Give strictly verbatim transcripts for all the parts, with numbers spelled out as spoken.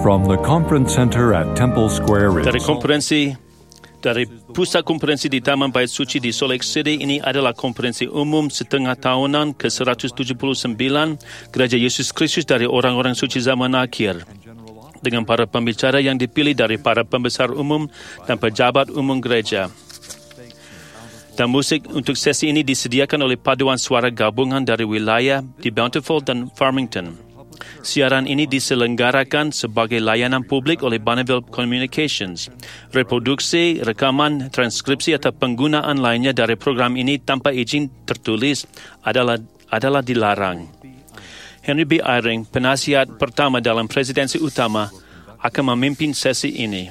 From the Conference Center at Temple Square in Dari konferensi dari Pusat Konferensi di Taman Bait Suci di Salt Lake City, ini adalah konferensi umum setengah tahunan ke seratus tujuh puluh sembilan Gereja Yesus Kristus dari Orang-Orang Suci Zaman Akhir, dengan para pembicara yang dipilih dari para pembesar umum dan pejabat umum gereja. Dan musik untuk sesi ini disediakan oleh paduan suara gabungan dari wilayah di Bountiful dan Farmington. Siaran ini diselenggarakan sebagai layanan publik oleh Bonneville Communications. Reproduksi, rekaman, transkripsi atau penggunaan lainnya dari program ini tanpa izin tertulis adalah adalah dilarang. Henry B. Eyring, penasihat pertama dalam presidensi utama, akan memimpin sesi ini.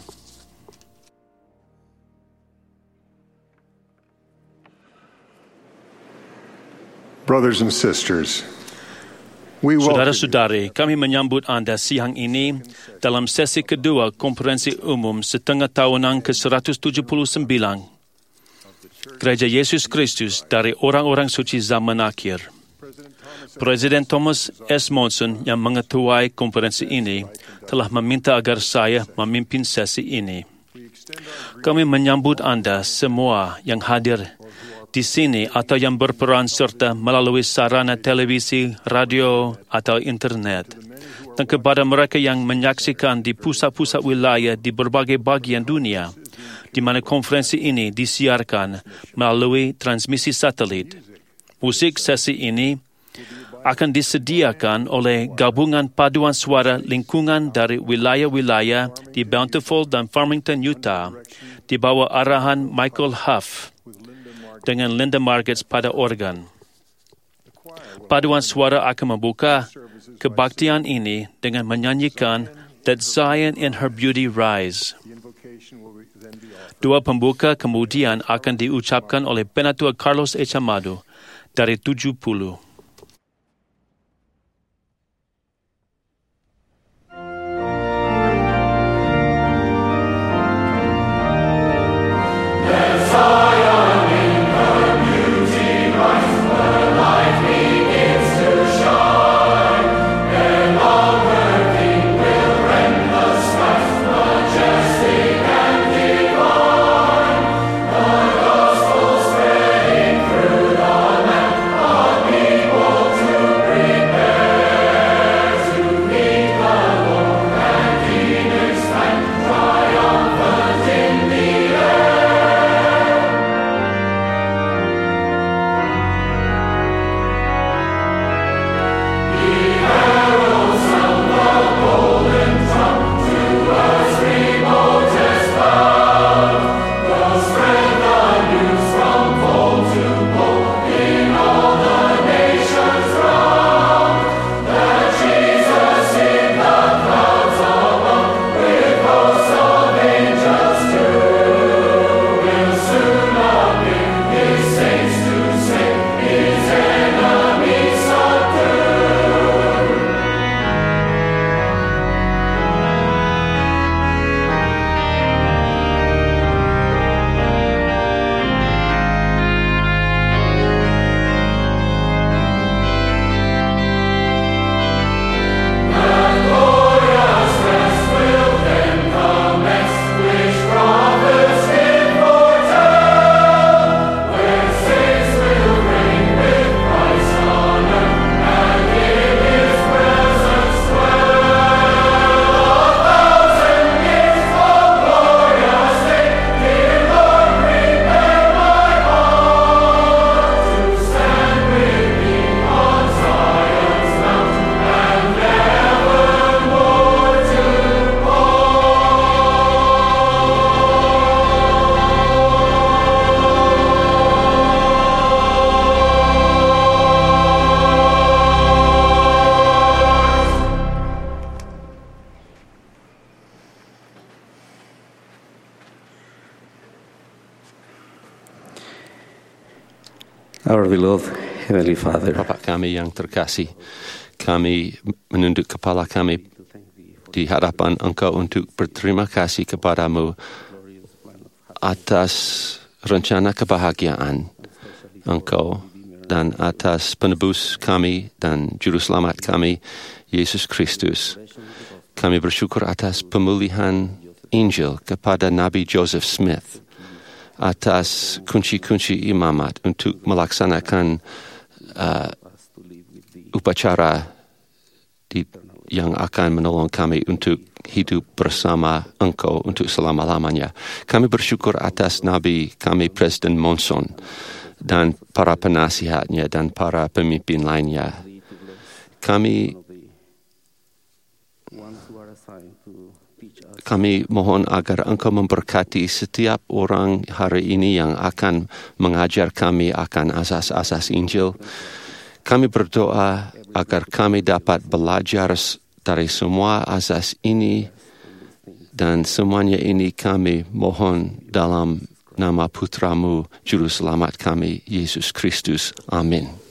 Brothers and sisters, saudara-saudari, kami menyambut anda siang ini dalam sesi kedua konferensi umum setengah tahunan ke seratus tujuh puluh sembilan Gereja Yesus Kristus dari Orang-Orang Suci Zaman Akhir. Presiden Thomas S. Monson yang mengetuai konferensi ini telah meminta agar saya memimpin sesi ini. Kami menyambut anda semua yang hadir di sini atau yang berperan serta melalui sarana televisi, radio atau internet, dan kepada mereka yang menyaksikan di pusat-pusat wilayah di berbagai bagian dunia, di mana konferensi ini disiarkan melalui transmisi satelit. Musik sesi ini akan disediakan oleh gabungan paduan suara lingkungan dari wilayah-wilayah di Bountiful dan Farmington, Utah, di bawah arahan Michael Huff, dengan Linda Margetts pada organ. Paduan suara akan membuka kebaktian ini dengan menyanyikan Let Zion in Her Beauty Rise. Dua pembuka kemudian akan diucapkan oleh Penatua Carlos H. Amado dari tujuh puluh. Our beloved Heavenly Father, Bapa kami yang terkasih, kami menunduk kepala kami di hadapan Engkau untuk berterima kasih kepadamu atas rencana kebahagiaan Engkau dan atas penebus kami dan Juru Selamat kami, Yesus Kristus. Kami bersyukur atas pemulihan Injil kepada Nabi Joseph Smith, atas kunci-kunci imamat untuk melaksanakan uh, upacara di, yang akan menolong kami untuk hidup bersama Engkau untuk selama-lamanya. Kami bersyukur atas Nabi kami Presiden Monson dan para penasihatnya dan para pemimpin lainnya. Kami Kami mohon agar Engkau memberkati setiap orang hari ini yang akan mengajar kami akan asas-asas Injil. Kami berdoa agar kami dapat belajar dari semua asas ini, dan semuanya ini kami mohon dalam nama Putramu, Juru Selamat kami, Yesus Kristus. Amin.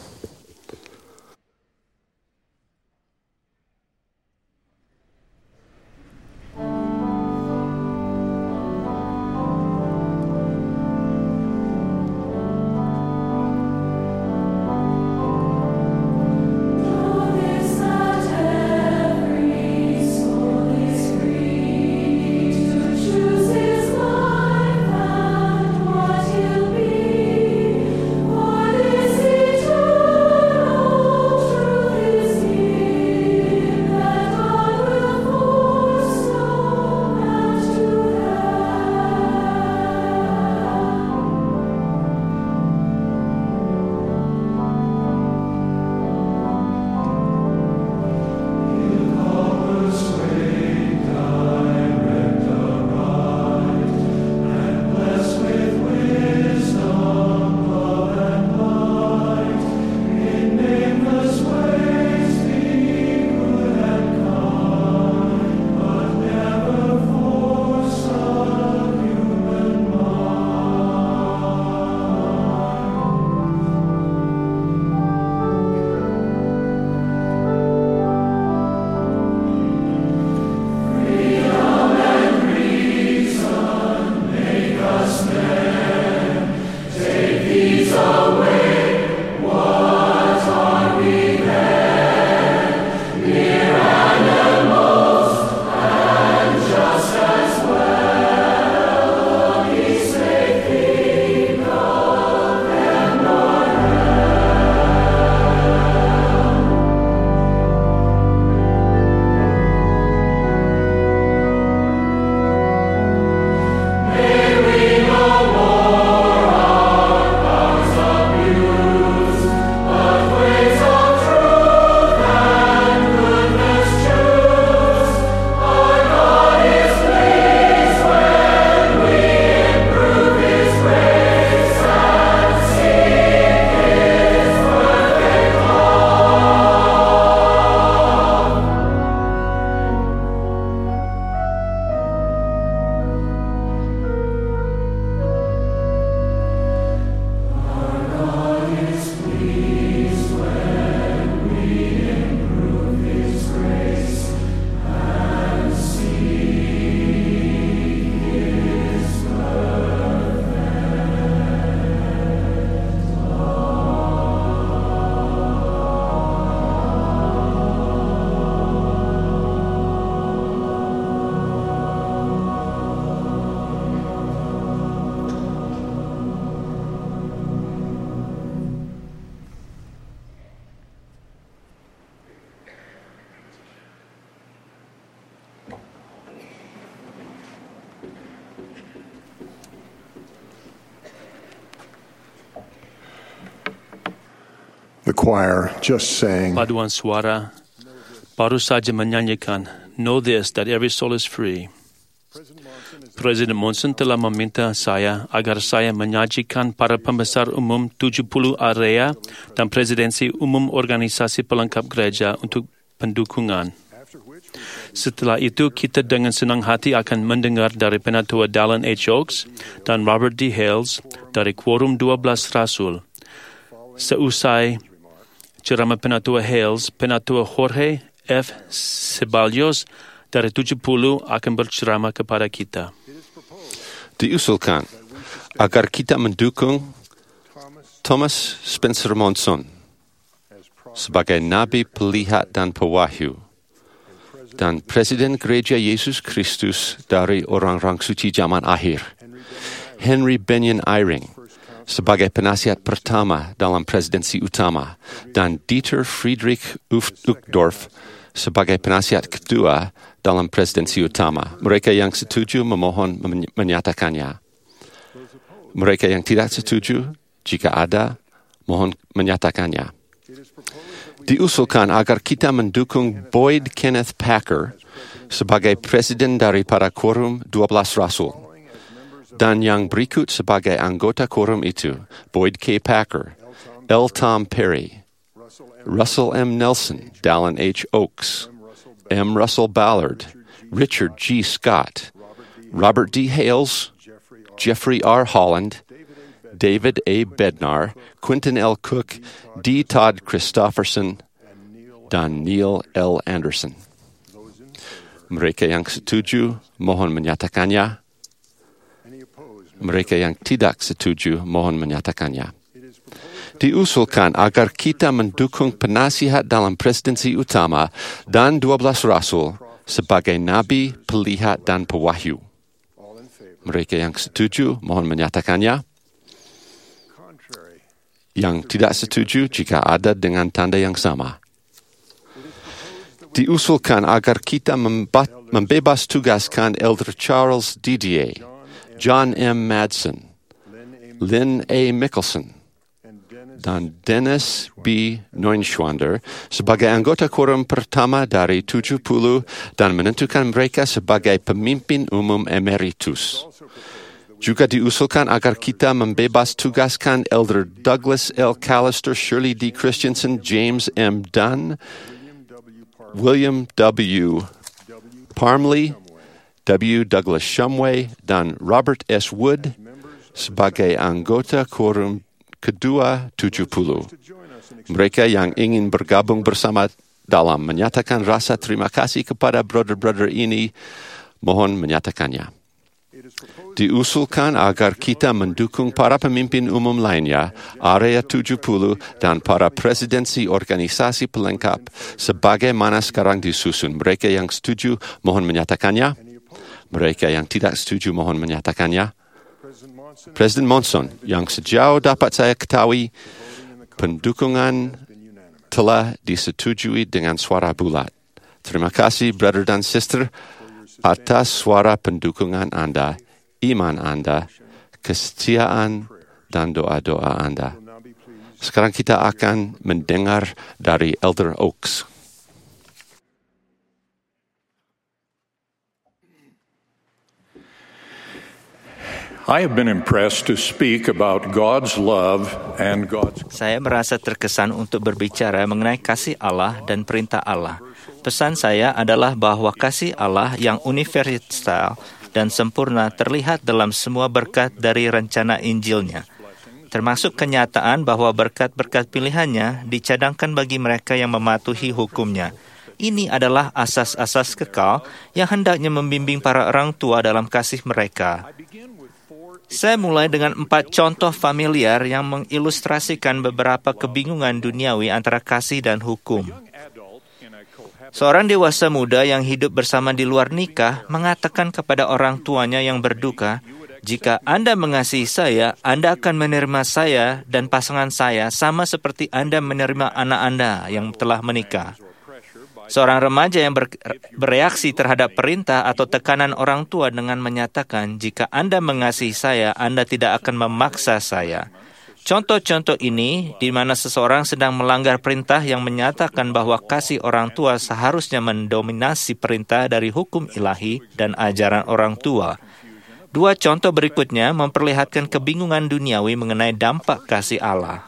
The choir just sang, Paduan suara baru saja menyanyikan Know This, that every soul is free. Presiden Monson telah meminta saya agar saya menyajikan para pembesar umum tujuh puluh area dan presidensi umum organisasi pelengkap gereja untuk pendukungan. Setelah itu, kita dengan senang hati akan mendengar dari Penatua Dallin H. Oaks dan Robert D. Hales dari Quorum dua belas Rasul. Seusai ceramah Penatua Hales, Penatua Jorge F. Ceballos dari tujuh puluh akan berceramah kepada kita. Diusulkan agar kita mendukung Thomas Spencer Monson sebagai Nabi Pelihat dan Pewahyu dan Presiden Gereja Yesus Kristus dari orang-orang suci zaman akhir, Henry Benyon Eyring, sebagai penasihat pertama dalam presidensi utama, dan Dieter Friedrich Uchtdorf sebagai penasihat kedua dalam presidensi utama. Mereka yang setuju memohon menyatakannya. Mereka yang tidak setuju, jika ada, mohon menyatakannya. Diusulkan agar kita mendukung Boyd Kenneth Packer sebagai presiden daripada Quorum dua belas Rasul, dan yang berikut sebagai anggota Quorum itu: Boyd K. Packer, L. Tom Perry, Russell M. Nelson, Dallin H. Oaks, M. Russell Ballard, Richard G. Scott, Robert D. Hales, Jeffrey R. Holland, David A. Bednar, Quentin L. Cook, D. Todd Christofferson, dan Neil L. Anderson. Mereka yang setuju, mohon menyatakannya. Mereka yang tidak setuju, mohon menyatakannya. Diusulkan agar kita mendukung penasihat dalam presidensi utama dan dua belas rasul sebagai nabi, pelihat, dan pewahyu. Mereka yang setuju, mohon menyatakannya. Yang tidak setuju, jika ada, dengan tanda yang sama. Diusulkan agar kita membat, membebas tugaskan Elder Charles Didier, John M. Madsen, Lynn A. Mickelson, dan Dennis B. Neunschwander sebagai anggota Quorum pertama dari tujuh puluh dan menentukan mereka sebagai pemimpin umum emeritus. Juga diusulkan agar kita membebas tugaskan Elder Douglas L. Callister, Shirley D. Christensen, James M. Dunn, William W. Parmley, W. Douglas Shumway, dan Robert S. Wood sebagai anggota Quorum kedua tujuh puluh. Mereka yang ingin bergabung bersama dalam menyatakan rasa terima kasih kepada brother-brother ini, mohon menyatakannya. Diusulkan agar kita mendukung para pemimpin umum lainnya, area tujuh puluh, dan para presidensi organisasi pelengkap sebagaimana sekarang disusun. Mereka yang setuju, mohon menyatakannya. Mereka yang tidak setuju, mohon menyatakannya. Presiden Monson, yang sejauh dapat saya ketahui, pendukungan telah disetujui dengan suara bulat. Terima kasih, brother dan sister, atas suara pendukungan Anda, iman Anda, kesetiaan, dan doa-doa Anda. Sekarang kita akan mendengar dari Elder Oaks. I have been impressed to speak about God's love and God's... Saya merasa terkesan untuk berbicara mengenai kasih Allah dan perintah Allah. Pesan saya adalah bahwa kasih Allah yang universal dan sempurna terlihat dalam semua berkat dari rencana Injilnya, termasuk kenyataan bahwa berkat-berkat pilihannya dicadangkan bagi mereka yang mematuhi hukumnya. Ini adalah asas-asas kekal yang hendaknya membimbing para orang tua dalam kasih mereka. Saya mulai dengan empat contoh familiar yang mengilustrasikan beberapa kebingungan duniawi antara kasih dan hukum. Seorang dewasa muda yang hidup bersama di luar nikah mengatakan kepada orang tuanya yang berduka, "Jika Anda mengasihi saya, Anda akan menerima saya dan pasangan saya sama seperti Anda menerima anak Anda yang telah menikah." Seorang remaja yang ber- bereaksi terhadap perintah atau tekanan orang tua dengan menyatakan, "Jika Anda mengasihi saya, Anda tidak akan memaksa saya." Contoh-contoh ini di mana seseorang sedang melanggar perintah yang menyatakan bahwa kasih orang tua seharusnya mendominasi perintah dari hukum ilahi dan ajaran orang tua. Dua contoh berikutnya memperlihatkan kebingungan duniawi mengenai dampak kasih Allah.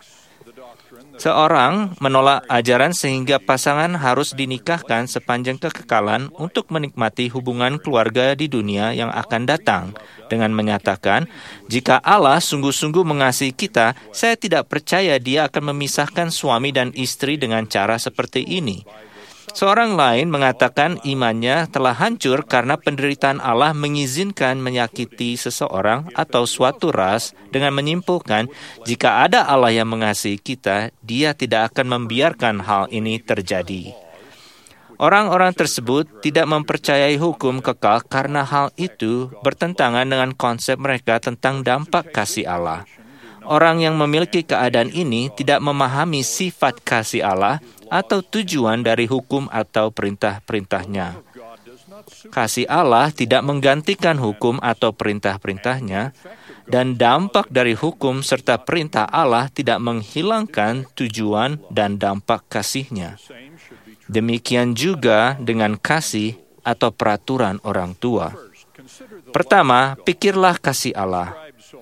Seorang menolak ajaran sehingga pasangan harus dinikahkan sepanjang kekekalan untuk menikmati hubungan keluarga di dunia yang akan datang, dengan menyatakan, "Jika Allah sungguh-sungguh mengasihi kita, saya tidak percaya Dia akan memisahkan suami dan istri dengan cara seperti ini." Seorang lain mengatakan imannya telah hancur karena penderitaan Allah mengizinkan menyakiti seseorang atau suatu ras dengan menyimpulkan, jika ada Allah yang mengasihi kita, Dia tidak akan membiarkan hal ini terjadi. Orang-orang tersebut tidak mempercayai hukum kekal karena hal itu bertentangan dengan konsep mereka tentang dampak kasih Allah. Orang yang memiliki keadaan ini tidak memahami sifat kasih Allah atau tujuan dari hukum atau perintah-perintahnya. Kasih Allah tidak menggantikan hukum atau perintah-perintahnya, dan dampak dari hukum serta perintah Allah tidak menghilangkan tujuan dan dampak kasih-Nya. Demikian juga dengan kasih atau peraturan orang tua. Pertama, pikirlah kasih Allah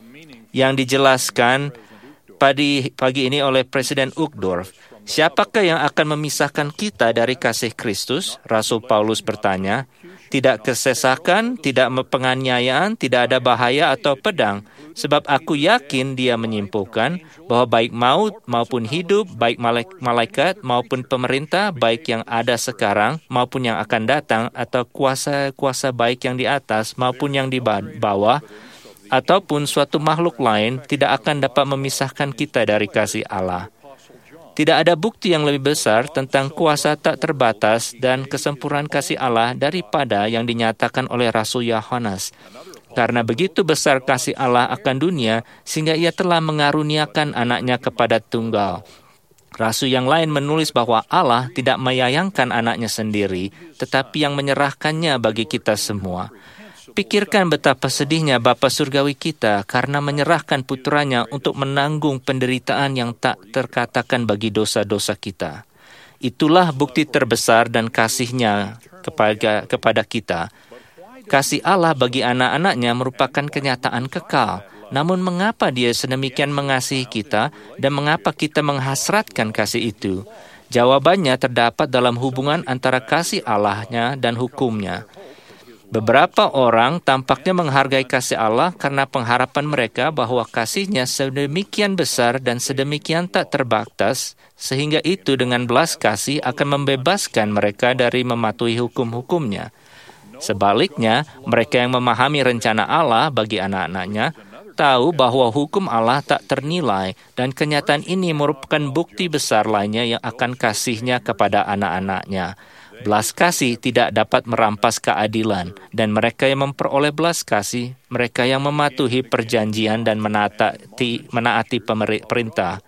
yang dijelaskan pagi, pagi ini oleh Presiden Uchtdorf. Siapakah yang akan memisahkan kita dari kasih Kristus? Rasul Paulus bertanya. Tidak kesesakan, tidak penganiayaan, tidak ada bahaya atau pedang. Sebab aku yakin dia menyimpulkan bahwa baik maut maupun hidup, baik malaikat maupun pemerintah, baik yang ada sekarang maupun yang akan datang, atau kuasa-kuasa baik yang di atas maupun yang di bawah, ataupun suatu makhluk lain tidak akan dapat memisahkan kita dari kasih Allah. Tidak ada bukti yang lebih besar tentang kuasa tak terbatas dan kesempurnaan kasih Allah daripada yang dinyatakan oleh Rasul Yohanes. Karena begitu besar kasih Allah akan dunia, sehingga ia telah mengaruniakan anaknya kepada tunggal. Rasul yang lain menulis bahwa Allah tidak menyayangkan anaknya sendiri, tetapi yang menyerahkannya bagi kita semua. Pikirkan betapa sedihnya Bapa Surgawi kita karena menyerahkan putranya untuk menanggung penderitaan yang tak terkatakan bagi dosa-dosa kita. Itulah bukti terbesar dan kasih-Nya kepada, kepada kita. Kasih Allah bagi anak-anaknya merupakan kenyataan kekal. Namun mengapa Dia sedemikian mengasihi kita dan mengapa kita menghasratkan kasih itu? Jawabannya terdapat dalam hubungan antara kasih Allah-Nya dan hukum-Nya. Beberapa orang tampaknya menghargai kasih Allah karena pengharapan mereka bahwa kasih-Nya sedemikian besar dan sedemikian tak terbatas, sehingga itu dengan belas kasih akan membebaskan mereka dari mematuhi hukum-hukum-Nya. Sebaliknya, mereka yang memahami rencana Allah bagi anak-anaknya tahu bahwa hukum Allah tak ternilai, dan kenyataan ini merupakan bukti besar lainnya yang akan kasih-Nya kepada anak-anaknya. Belas kasih tidak dapat merampas keadilan, dan mereka yang memperoleh belas kasih, mereka yang mematuhi perjanjian dan menaati, menaati perintah.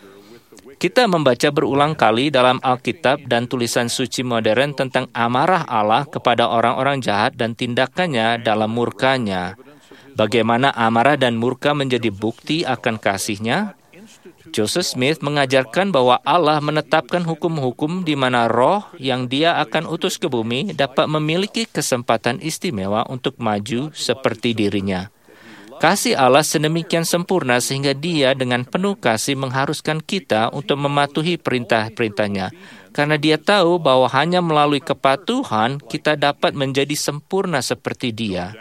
Kita membaca berulang kali dalam Alkitab dan tulisan suci modern tentang amarah Allah kepada orang-orang jahat dan tindakannya dalam murka-Nya. Bagaimana amarah dan murka menjadi bukti akan kasih-Nya? Joseph Smith mengajarkan bahwa Allah menetapkan hukum-hukum di mana roh yang Dia akan utus ke bumi dapat memiliki kesempatan istimewa untuk maju seperti dirinya. Kasih Allah sedemikian sempurna sehingga Dia dengan penuh kasih mengharuskan kita untuk mematuhi perintah-perintah-Nya. Karena Dia tahu bahwa hanya melalui kepatuhan kita dapat menjadi sempurna seperti Dia.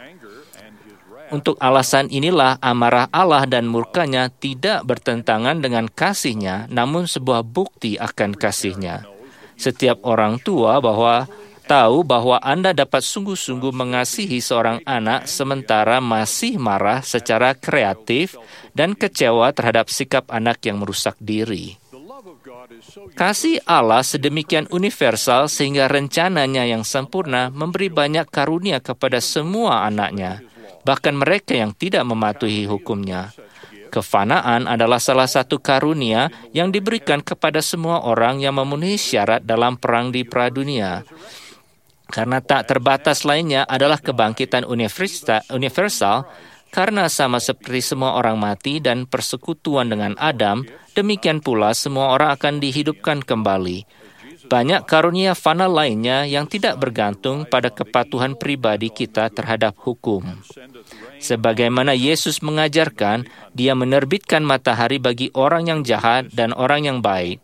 Untuk alasan inilah amarah Allah dan murka-Nya tidak bertentangan dengan kasih-Nya, namun sebuah bukti akan kasih-Nya. Setiap orang tua bahwa tahu bahwa Anda dapat sungguh-sungguh mengasihi seorang anak sementara masih marah secara kreatif dan kecewa terhadap sikap anak yang merusak diri. Kasih Allah sedemikian universal sehingga rencananya yang sempurna memberi banyak karunia kepada semua anak-Nya, bahkan mereka yang tidak mematuhi hukum-Nya. Kefanaan adalah salah satu karunia yang diberikan kepada semua orang yang memenuhi syarat dalam perang di pradunia. Karena tak terbatas lainnya adalah kebangkitan universal, karena sama seperti semua orang mati dan persekutuan dengan Adam, demikian pula semua orang akan dihidupkan kembali. Banyak karunia fana lainnya yang tidak bergantung pada kepatuhan pribadi kita terhadap hukum. Sebagaimana Yesus mengajarkan, Dia menerbitkan matahari bagi orang yang jahat dan orang yang baik.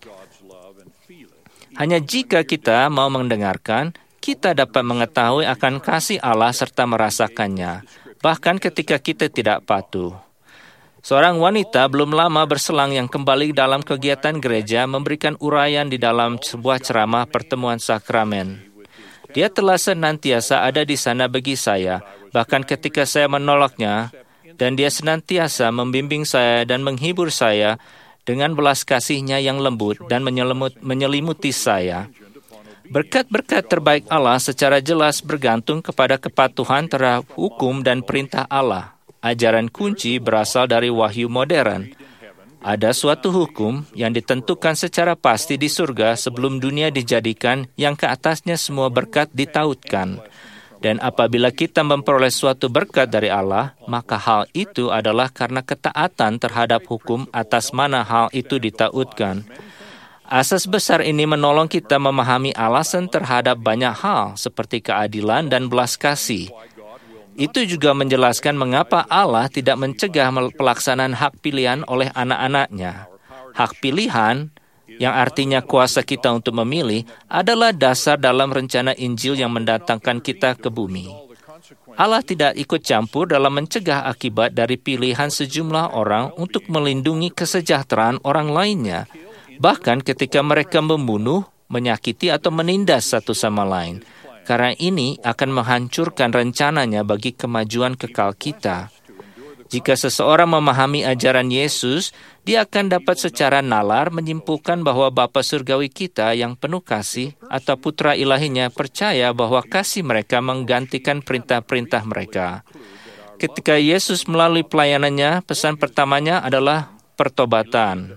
Hanya jika kita mau mendengarkan, kita dapat mengetahui akan kasih Allah serta merasakannya, bahkan ketika kita tidak patuh. Seorang wanita belum lama berselang yang kembali dalam kegiatan gereja memberikan uraian di dalam sebuah ceramah pertemuan sakramen. Dia telah senantiasa ada di sana bagi saya, bahkan ketika saya menolaknya, dan dia senantiasa membimbing saya dan menghibur saya dengan belas kasih-Nya yang lembut dan menyelimuti saya. Berkat-berkat terbaik Allah secara jelas bergantung kepada kepatuhan terhadap hukum dan perintah Allah. Ajaran kunci berasal dari wahyu modern. Ada suatu hukum yang ditentukan secara pasti di surga sebelum dunia dijadikan, yang ke atasnya semua berkat ditautkan. Dan apabila kita memperoleh suatu berkat dari Allah, maka hal itu adalah karena ketaatan terhadap hukum atas mana hal itu ditautkan. Asas besar ini menolong kita memahami alasan terhadap banyak hal, seperti keadilan dan belas kasih. Itu juga menjelaskan mengapa Allah tidak mencegah pelaksanaan hak pilihan oleh anak-anaknya. Hak pilihan, yang artinya kuasa kita untuk memilih, adalah dasar dalam rencana Injil yang mendatangkan kita ke bumi. Allah tidak ikut campur dalam mencegah akibat dari pilihan sejumlah orang untuk melindungi kesejahteraan orang lainnya, bahkan ketika mereka membunuh, menyakiti atau menindas satu sama lain. Karena ini akan menghancurkan rencananya bagi kemajuan kekal kita. Jika seseorang memahami ajaran Yesus, dia akan dapat secara nalar menyimpulkan bahwa Bapa Surgawi kita yang penuh kasih atau Putra Ilahinya percaya bahwa kasih mereka menggantikan perintah-perintah mereka. Ketika Yesus melalui pelayanannya, pesan pertamanya adalah pertobatan.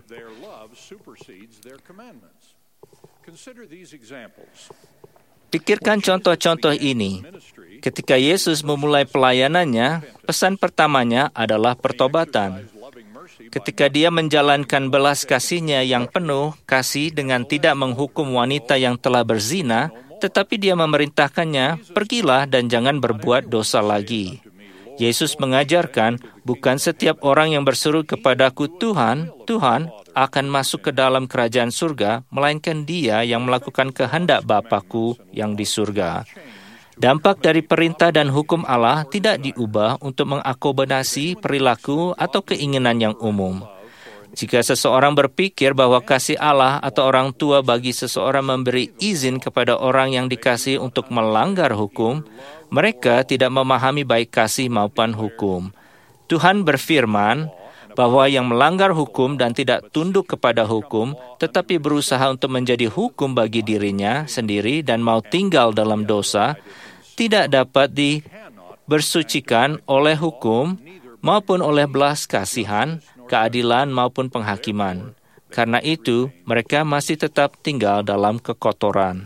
Pikirkan contoh-contoh ini. Ketika Yesus memulai pelayanannya, pesan pertamanya adalah pertobatan. Ketika dia menjalankan belas kasih-Nya yang penuh kasih dengan tidak menghukum wanita yang telah berzina, tetapi dia memerintahkannya, pergilah dan jangan berbuat dosa lagi. Yesus mengajarkan, bukan setiap orang yang berseru kepadaku Tuhan, Tuhan, akan masuk ke dalam kerajaan surga, melainkan dia yang melakukan kehendak Bapa-Ku yang di surga. Dampak dari perintah dan hukum Allah tidak diubah untuk mengakomodasi perilaku atau keinginan yang umum. Jika seseorang berpikir bahwa kasih Allah atau orang tua bagi seseorang memberi izin kepada orang yang dikasihi untuk melanggar hukum, mereka tidak memahami baik kasih maupun hukum. Tuhan berfirman bahwa yang melanggar hukum dan tidak tunduk kepada hukum, tetapi berusaha untuk menjadi hukum bagi dirinya sendiri dan mau tinggal dalam dosa, tidak dapat dibersucikan oleh hukum maupun oleh belas kasihan, keadilan maupun penghakiman. Karena itu, mereka masih tetap tinggal dalam kekotoran.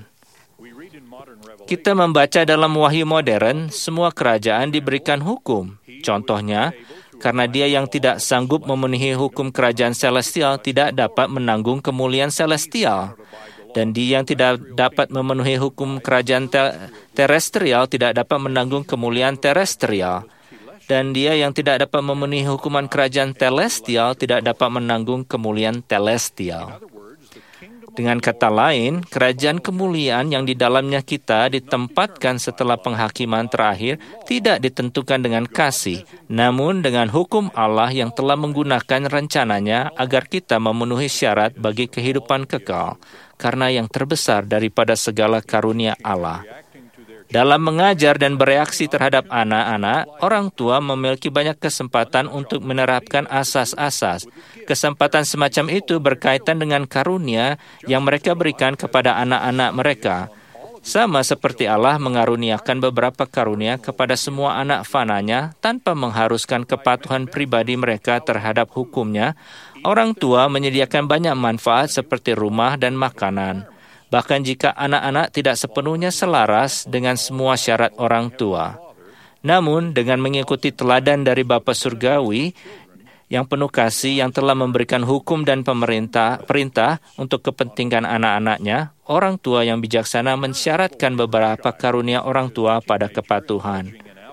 Kita membaca dalam wahyu modern, semua kerajaan diberikan hukum. Contohnya, karena dia yang tidak sanggup memenuhi hukum kerajaan celestial tidak dapat menanggung kemuliaan celestial. Dan dia yang tidak dapat memenuhi hukum kerajaan te- terestrial tidak dapat menanggung kemuliaan terestrial. Dan dia yang tidak dapat memenuhi hukuman kerajaan telestial tidak dapat menanggung kemuliaan telestial. Dengan kata lain, kerajaan kemuliaan yang di dalamnya kita ditempatkan setelah penghakiman terakhir tidak ditentukan dengan kasih, namun dengan hukum Allah yang telah menggunakan rencananya agar kita memenuhi syarat bagi kehidupan kekal, karena yang terbesar daripada segala karunia Allah. Dalam mengajar dan bereaksi terhadap anak-anak, orang tua memiliki banyak kesempatan untuk menerapkan asas-asas. Kesempatan semacam itu berkaitan dengan karunia yang mereka berikan kepada anak-anak mereka. Sama seperti Allah mengaruniakan beberapa karunia kepada semua anak fananya tanpa mengharuskan kepatuhan pribadi mereka terhadap hukumnya, orang tua menyediakan banyak manfaat seperti rumah dan makanan. Bahkan jika anak-anak tidak sepenuhnya selaras dengan semua syarat orang tua. Namun, dengan mengikuti teladan dari Bapa Surgawi yang penuh kasih yang telah memberikan hukum dan pemerintah perintah untuk kepentingan anak-anaknya, orang tua yang bijaksana mensyaratkan beberapa karunia orang tua pada kepatuhan.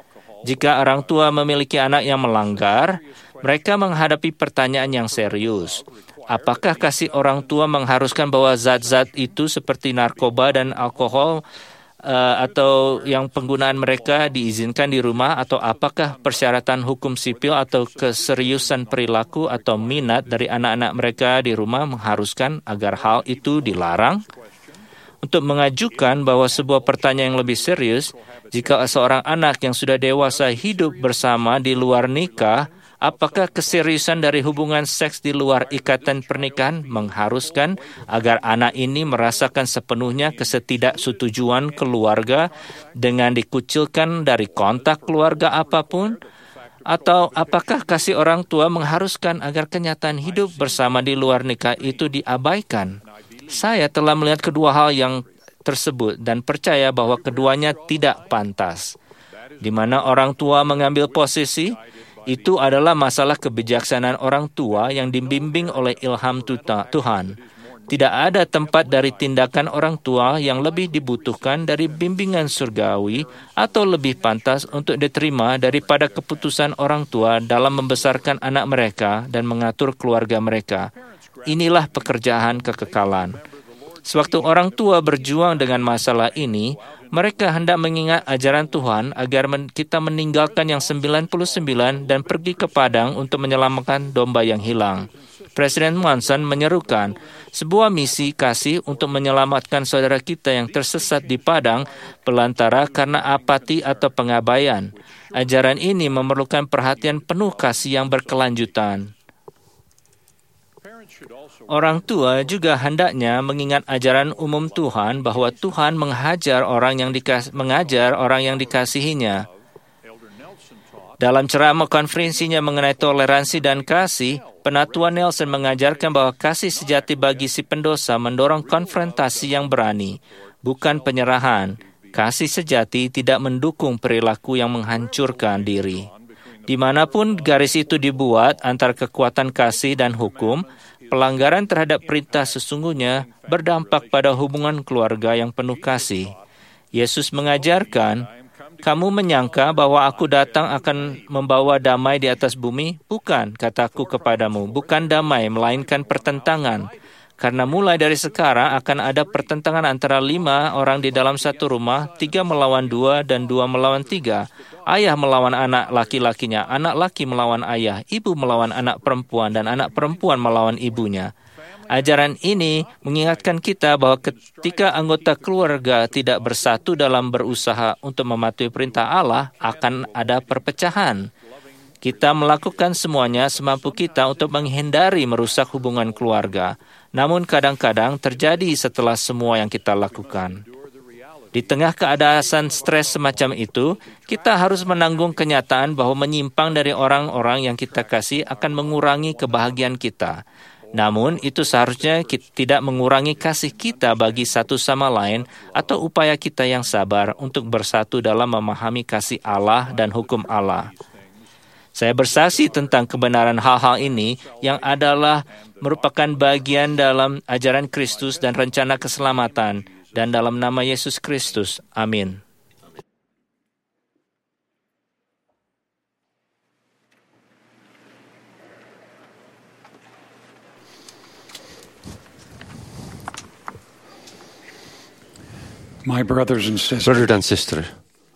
Jika orang tua memiliki anak yang melanggar, mereka menghadapi pertanyaan yang serius. Apakah kasih orang tua mengharuskan bahwa zat-zat itu seperti narkoba dan alkohol uh, atau yang penggunaan mereka diizinkan di rumah, atau apakah persyaratan hukum sipil atau keseriusan perilaku atau minat dari anak-anak mereka di rumah mengharuskan agar hal itu dilarang? Untuk mengajukan bahwa sebuah pertanyaan yang lebih serius, jika seorang anak yang sudah dewasa hidup bersama di luar nikah, Apakah keseriusan dari hubungan seks di luar ikatan pernikahan mengharuskan agar anak ini merasakan sepenuhnya ketidaksetujuan keluarga dengan dikucilkan dari kontak keluarga apapun? Atau apakah kasih orang tua mengharuskan agar kenyataan hidup bersama di luar nikah itu diabaikan? Saya telah melihat kedua hal yang tersebut dan percaya bahwa keduanya tidak pantas. Di mana orang tua mengambil posisi, itu adalah masalah kebijaksanaan orang tua yang dibimbing oleh ilham Tuhan. Tidak ada tempat dari tindakan orang tua yang lebih dibutuhkan dari bimbingan surgawi atau lebih pantas untuk diterima daripada keputusan orang tua dalam membesarkan anak mereka dan mengatur keluarga mereka. Inilah pekerjaan kekekalan. Sewaktu orang tua berjuang dengan masalah ini, mereka hendak mengingat ajaran Tuhan agar men- kita meninggalkan yang sembilan puluh sembilan dan pergi ke padang untuk menyelamatkan domba yang hilang. Presiden Monson menyerukan sebuah misi kasih untuk menyelamatkan saudara kita yang tersesat di padang belantara karena apati atau pengabaian. Ajaran ini memerlukan perhatian penuh kasih yang berkelanjutan. Orang tua juga hendaknya mengingat ajaran umum Tuhan bahwa Tuhan menghajar orang yang dikas- mengajar orang yang dikasihinya. Dalam ceramah konferensinya mengenai toleransi dan kasih, Penatua Nelson mengajarkan bahwa kasih sejati bagi si pendosa mendorong konfrontasi yang berani, bukan penyerahan. Kasih sejati tidak mendukung perilaku yang menghancurkan diri. Dimanapun garis itu dibuat antara kekuatan kasih dan hukum, pelanggaran terhadap perintah sesungguhnya berdampak pada hubungan keluarga yang penuh kasih. Yesus mengajarkan, "Kamu menyangka bahwa aku datang akan membawa damai di atas bumi? Bukan, kataku kepadamu, bukan damai, melainkan pertentangan. Karena mulai dari sekarang akan ada pertentangan antara lima orang di dalam satu rumah, tiga melawan dua dan dua melawan tiga. Ayah melawan anak laki-lakinya, anak laki melawan ayah, ibu melawan anak perempuan, dan anak perempuan melawan ibunya." Ajaran ini mengingatkan kita bahwa ketika anggota keluarga tidak bersatu dalam berusaha untuk mematuhi perintah Allah, akan ada perpecahan. Kita melakukan semuanya semampu kita untuk menghindari merusak hubungan keluarga. Namun kadang-kadang terjadi setelah semua yang kita lakukan. Di tengah keadaan stres semacam itu, kita harus menanggung kenyataan bahwa menyimpang dari orang-orang yang kita kasih akan mengurangi kebahagiaan kita. Namun, itu seharusnya kita tidak mengurangi kasih kita bagi satu sama lain atau upaya kita yang sabar untuk bersatu dalam memahami kasih Allah dan hukum Allah. Saya bersaksi tentang kebenaran hal-hal ini yang adalah merupakan bagian dalam ajaran Kristus dan rencana keselamatan, dan dalam nama Yesus Kristus. Amin. My brothers and sisters, Brother dan sister,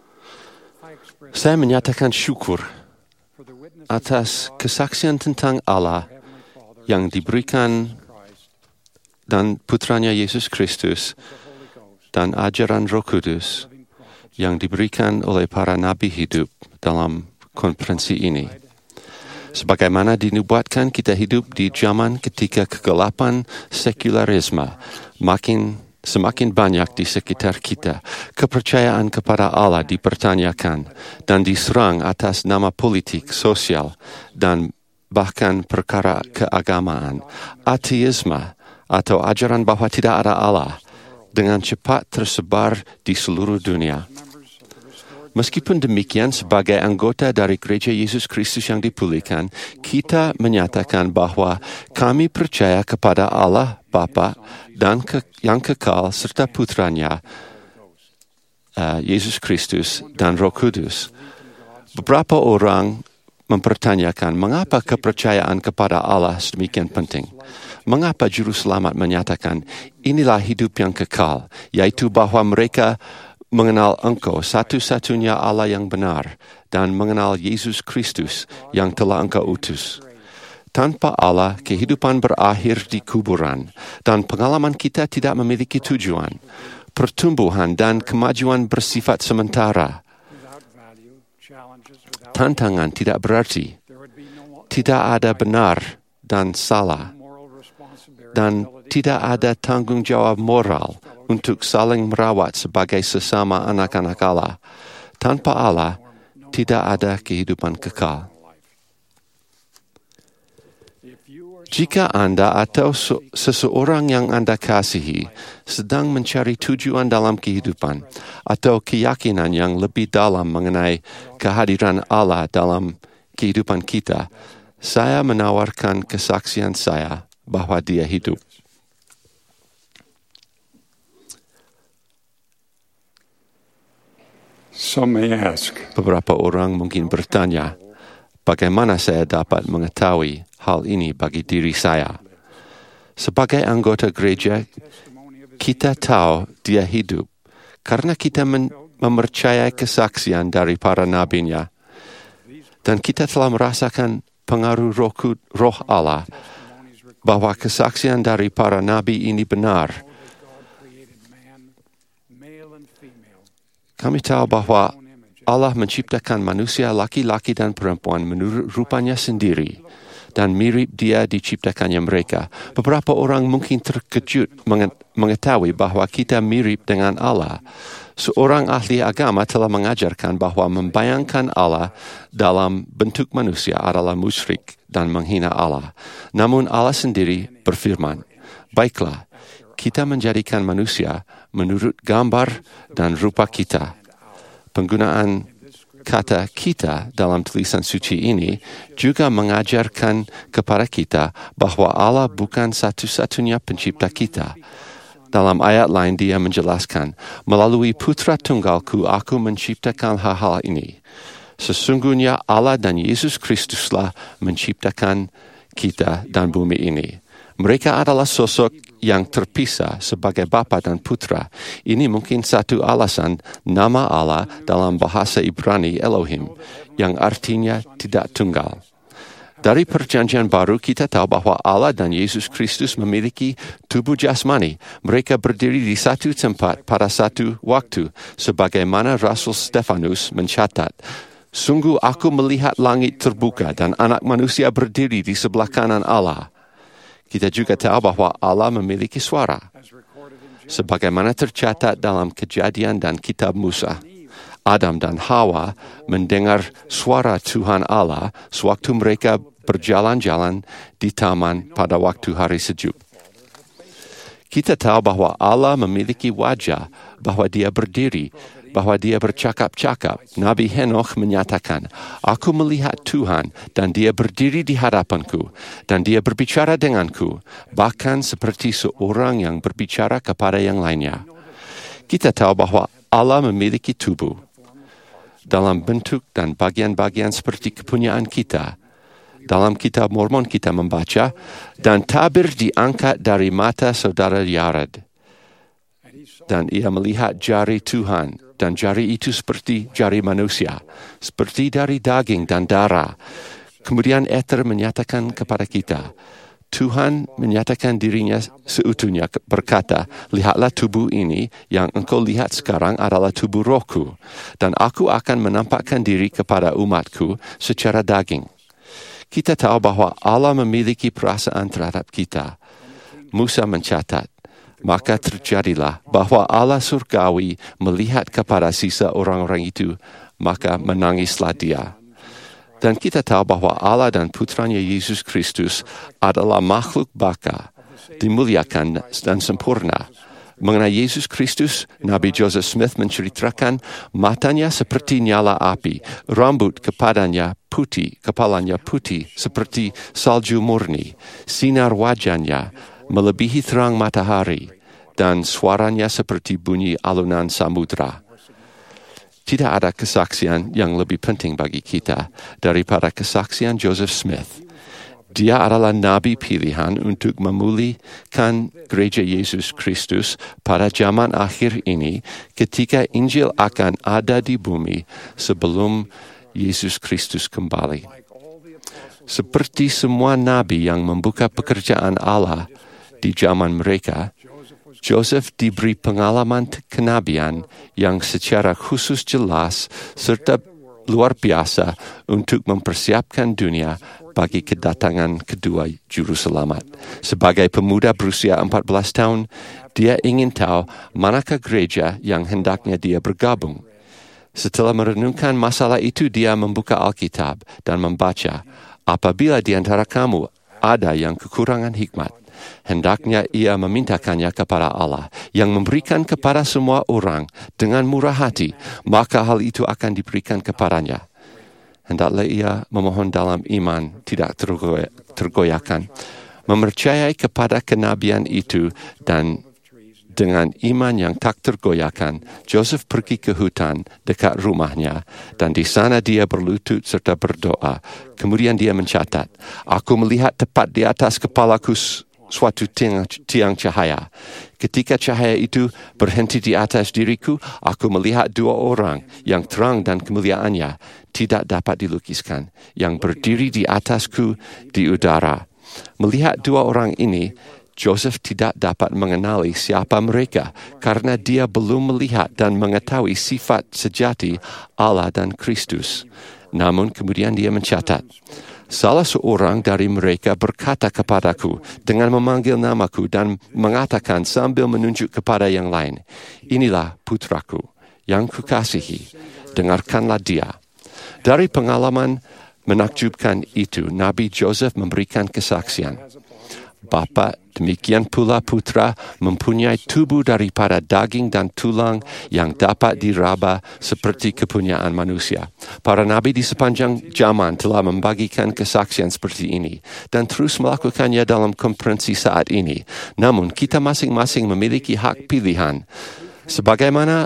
saya menyatakan syukur atas kesaksian tentang Allah yang diberikan dan putranya Yesus Kristus dan ajaran Roh Kudus yang diberikan oleh para nabi hidup dalam konferensi ini. Sebagaimana dinubuatkan, kita hidup di zaman ketika kegelapan sekularisme makin semakin banyak di sekitar kita. Kepercayaan kepada Allah dipertanyakan dan diserang atas nama politik, sosial, dan bahkan perkara keagamaan. Ateisme atau ajaran bahwa tidak ada Allah dengan cepat tersebar di seluruh dunia. Meskipun demikian, sebagai anggota dari Gereja Yesus Kristus yang dipulihkan, kita menyatakan bahwa kami percaya kepada Allah Bapa dan ke, yang kekal serta putranya uh, Yesus Kristus dan Roh Kudus. Beberapa orang mempertanyakan mengapa kepercayaan kepada Allah sedemikian penting. Mengapa Juru Selamat menyatakan inilah hidup yang kekal, yaitu bahwa mereka mengenal Engkau satu-satunya Allah yang benar dan mengenal Yesus Kristus yang telah Engkau utus. Tanpa Allah, kehidupan berakhir di kuburan dan pengalaman kita tidak memiliki tujuan. Pertumbuhan dan kemajuan bersifat sementara. Tantangan tidak berarti tidak ada benar dan salah, dan tidak ada tanggung jawab moral untuk saling merawat sebagai sesama anak-anak Allah. Tanpa Allah, tidak ada kehidupan kekal. Jika Anda atau seseorang yang Anda kasihi sedang mencari tujuan dalam kehidupan atau keyakinan yang lebih dalam mengenai kehadiran Allah dalam kehidupan kita, saya menawarkan kesaksian saya bahwa Dia hidup. Some may ask, Beberapa orang mungkin bertanya, bagaimana saya dapat mengetahui hal ini bagi diri saya? Sebagai anggota gereja, kita tahu Dia hidup karena kita men- mempercayai kesaksian dari para nabinya, dan kita telah merasakan pengaruh roh, roh Allah bahwa kesaksian dari para nabi ini benar. Kami tahu bahwa Allah menciptakan manusia laki-laki dan perempuan menurut rupanya sendiri, dan mirip Dia diciptakannya mereka. Beberapa orang mungkin terkejut mengetahui bahwa kita mirip dengan Allah. Seorang ahli agama telah mengajarkan bahwa membayangkan Allah dalam bentuk manusia adalah musyrik dan menghina Allah. Namun Allah sendiri berfirman, "Baiklah, kita menjadikan manusia menurut gambar dan rupa kita." Penggunaan kata kita dalam tulisan suci ini juga mengajarkan kepada kita bahwa Allah bukan satu-satunya pencipta kita. Dalam ayat lain Dia menjelaskan, "Melalui putra tunggalku aku menciptakan hal-hal ini." Sesungguhnya Allah dan Yesus Kristuslah menciptakan kita dan bumi ini. Mereka adalah sosok yang terpisah sebagai Bapa dan Putra. Ini mungkin satu alasan nama Allah dalam bahasa Ibrani Elohim, yang artinya tidak tunggal. Dari Perjanjian Baru kita tahu bahwa Allah dan Yesus Kristus memiliki tubuh jasmani. Mereka berdiri di satu tempat pada satu waktu, sebagaimana Rasul Stefanus mencatat, "Sungguh aku melihat langit terbuka dan anak manusia berdiri di sebelah kanan Allah." Kita juga tahu bahwa Allah memiliki suara, sebagaimana tercatat dalam Kejadian dan Kitab Musa. Adam dan Hawa mendengar suara Tuhan Allah sewaktu mereka berjalan-jalan di taman pada waktu hari sejuk. Kita tahu bahwa Allah memiliki wajah, bahwa Dia berdiri, bahwa Dia bercakap-cakap. Nabi Henokh menyatakan, "Aku melihat Tuhan dan Dia berdiri di hadapanku dan Dia berbicara denganku, bahkan seperti seorang yang berbicara kepada yang lainnya." Kita tahu bahwa Allah memiliki tubuh dalam bentuk dan bagian-bagian seperti kepunyaan kita. Dalam Kitab Mormon kita membaca, "Dan tabir diangkat dari mata saudara Yared, dan ia melihat jari Tuhan, dan jari itu seperti jari manusia, seperti dari daging dan darah." Kemudian Ether menyatakan kepada kita, Tuhan menyatakan dirinya seutuhnya berkata, "Lihatlah tubuh ini yang engkau lihat sekarang adalah tubuh rohku, dan aku akan menampakkan diri kepada umatku secara daging." Kita tahu bahwa Allah memiliki perasaan terhadap kita. Musa mencatat, "Maka terjadilah bahwa Allah surgawi melihat kepada sisa orang-orang itu, maka menangislah Dia." Dan kita tahu bahwa Allah dan putranya Yesus Kristus adalah makhluk baka, dimuliakan dan sempurna. Mengenai Yesus Kristus, Nabi Joseph Smith menceritakan matanya seperti nyala api, rambut kepadanya putih, kepalanya putih seperti salju murni, sinar wajahnya melebihi terang matahari, dan suaranya seperti bunyi alunan samudra. Tidak ada kesaksian yang lebih penting bagi kita daripada kesaksian Joseph Smith. Dia adalah nabi pilihan untuk memulihkan gereja Yesus Kristus pada zaman akhir ini ketika Injil akan ada di bumi sebelum Yesus Kristus kembali. Seperti semua nabi yang membuka pekerjaan Allah di zaman mereka, Joseph diberi pengalaman kenabian yang secara khusus jelas serta luar biasa untuk mempersiapkan dunia bagi kedatangan kedua juru selamat. Sebagai pemuda berusia empat belas tahun, dia ingin tahu manakah gereja yang hendaknya dia bergabung. Setelah merenungkan masalah itu, dia membuka Alkitab dan membaca, apabila di antara kamu ada yang kekurangan hikmat, hendaknya ia memintakannya kepada Allah yang memberikan kepada semua orang dengan murah hati, maka hal itu akan diberikan kepadanya. Hendaklah ia memohon dalam iman tidak tergoy- tergoyahkan, mempercayai kepada kenabian itu, dan dengan iman yang tak tergoyahkan, Joseph pergi ke hutan dekat rumahnya, dan di sana dia berlutut serta berdoa. Kemudian dia mencatat, aku melihat tepat di atas kepalaku suatu tiang, tiang cahaya. Ketika cahaya itu berhenti di atas diriku, aku melihat dua orang yang terang dan kemuliaannya tidak dapat dilukiskan, yang berdiri di atasku di udara. Melihat dua orang ini, Joseph tidak dapat mengenali siapa mereka karena dia belum melihat dan mengetahui sifat sejati Allah dan Kristus. Namun kemudian dia mencatat, salah seorang dari mereka berkata kepadaku dengan memanggil namaku dan mengatakan sambil menunjuk kepada yang lain, inilah putraku yang kukasihi, dengarkanlah dia. Dari pengalaman menakjubkan itu, Nabi Joseph memberikan kesaksian. Bapa, demikian pula putra mempunyai tubuh daripada daging dan tulang yang dapat diraba seperti kepunyaan manusia. Para nabi di sepanjang zaman telah membagikan kesaksian seperti ini dan terus melakukannya dalam konferensi saat ini. Namun kita masing-masing memiliki hak pilihan. Sebagaimana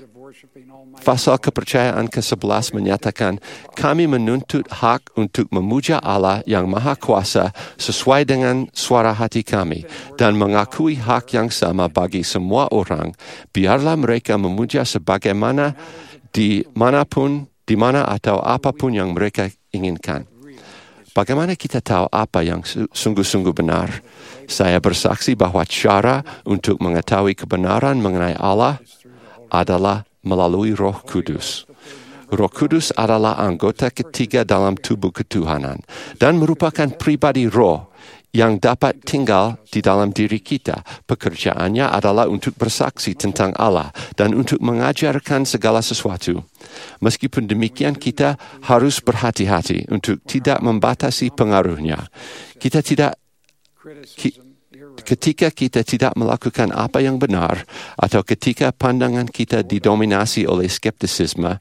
pasal kepercayaan ke sebelas menyatakan, kami menuntut hak untuk memuja Allah yang Maha Kuasa sesuai dengan suara hati kami dan mengakui hak yang sama bagi semua orang. Biarlah mereka memuja sebagaimana di manapun, di mana atau apapun yang mereka inginkan. Bagaimana kita tahu apa yang sungguh-sungguh benar? Saya bersaksi bahwa cara untuk mengetahui kebenaran mengenai Allah adalah melalui Roh Kudus. Roh Kudus adalah anggota ketiga dalam tubuh ketuhanan dan merupakan pribadi roh yang dapat tinggal di dalam diri kita. Pekerjaannya adalah untuk bersaksi tentang Allah dan untuk mengajarkan segala sesuatu. Meskipun demikian, kita harus berhati-hati untuk tidak membatasi pengaruhnya. Kita tidak ki, Ketika kita tidak melakukan apa yang benar, atau ketika pandangan kita didominasi oleh skeptisisme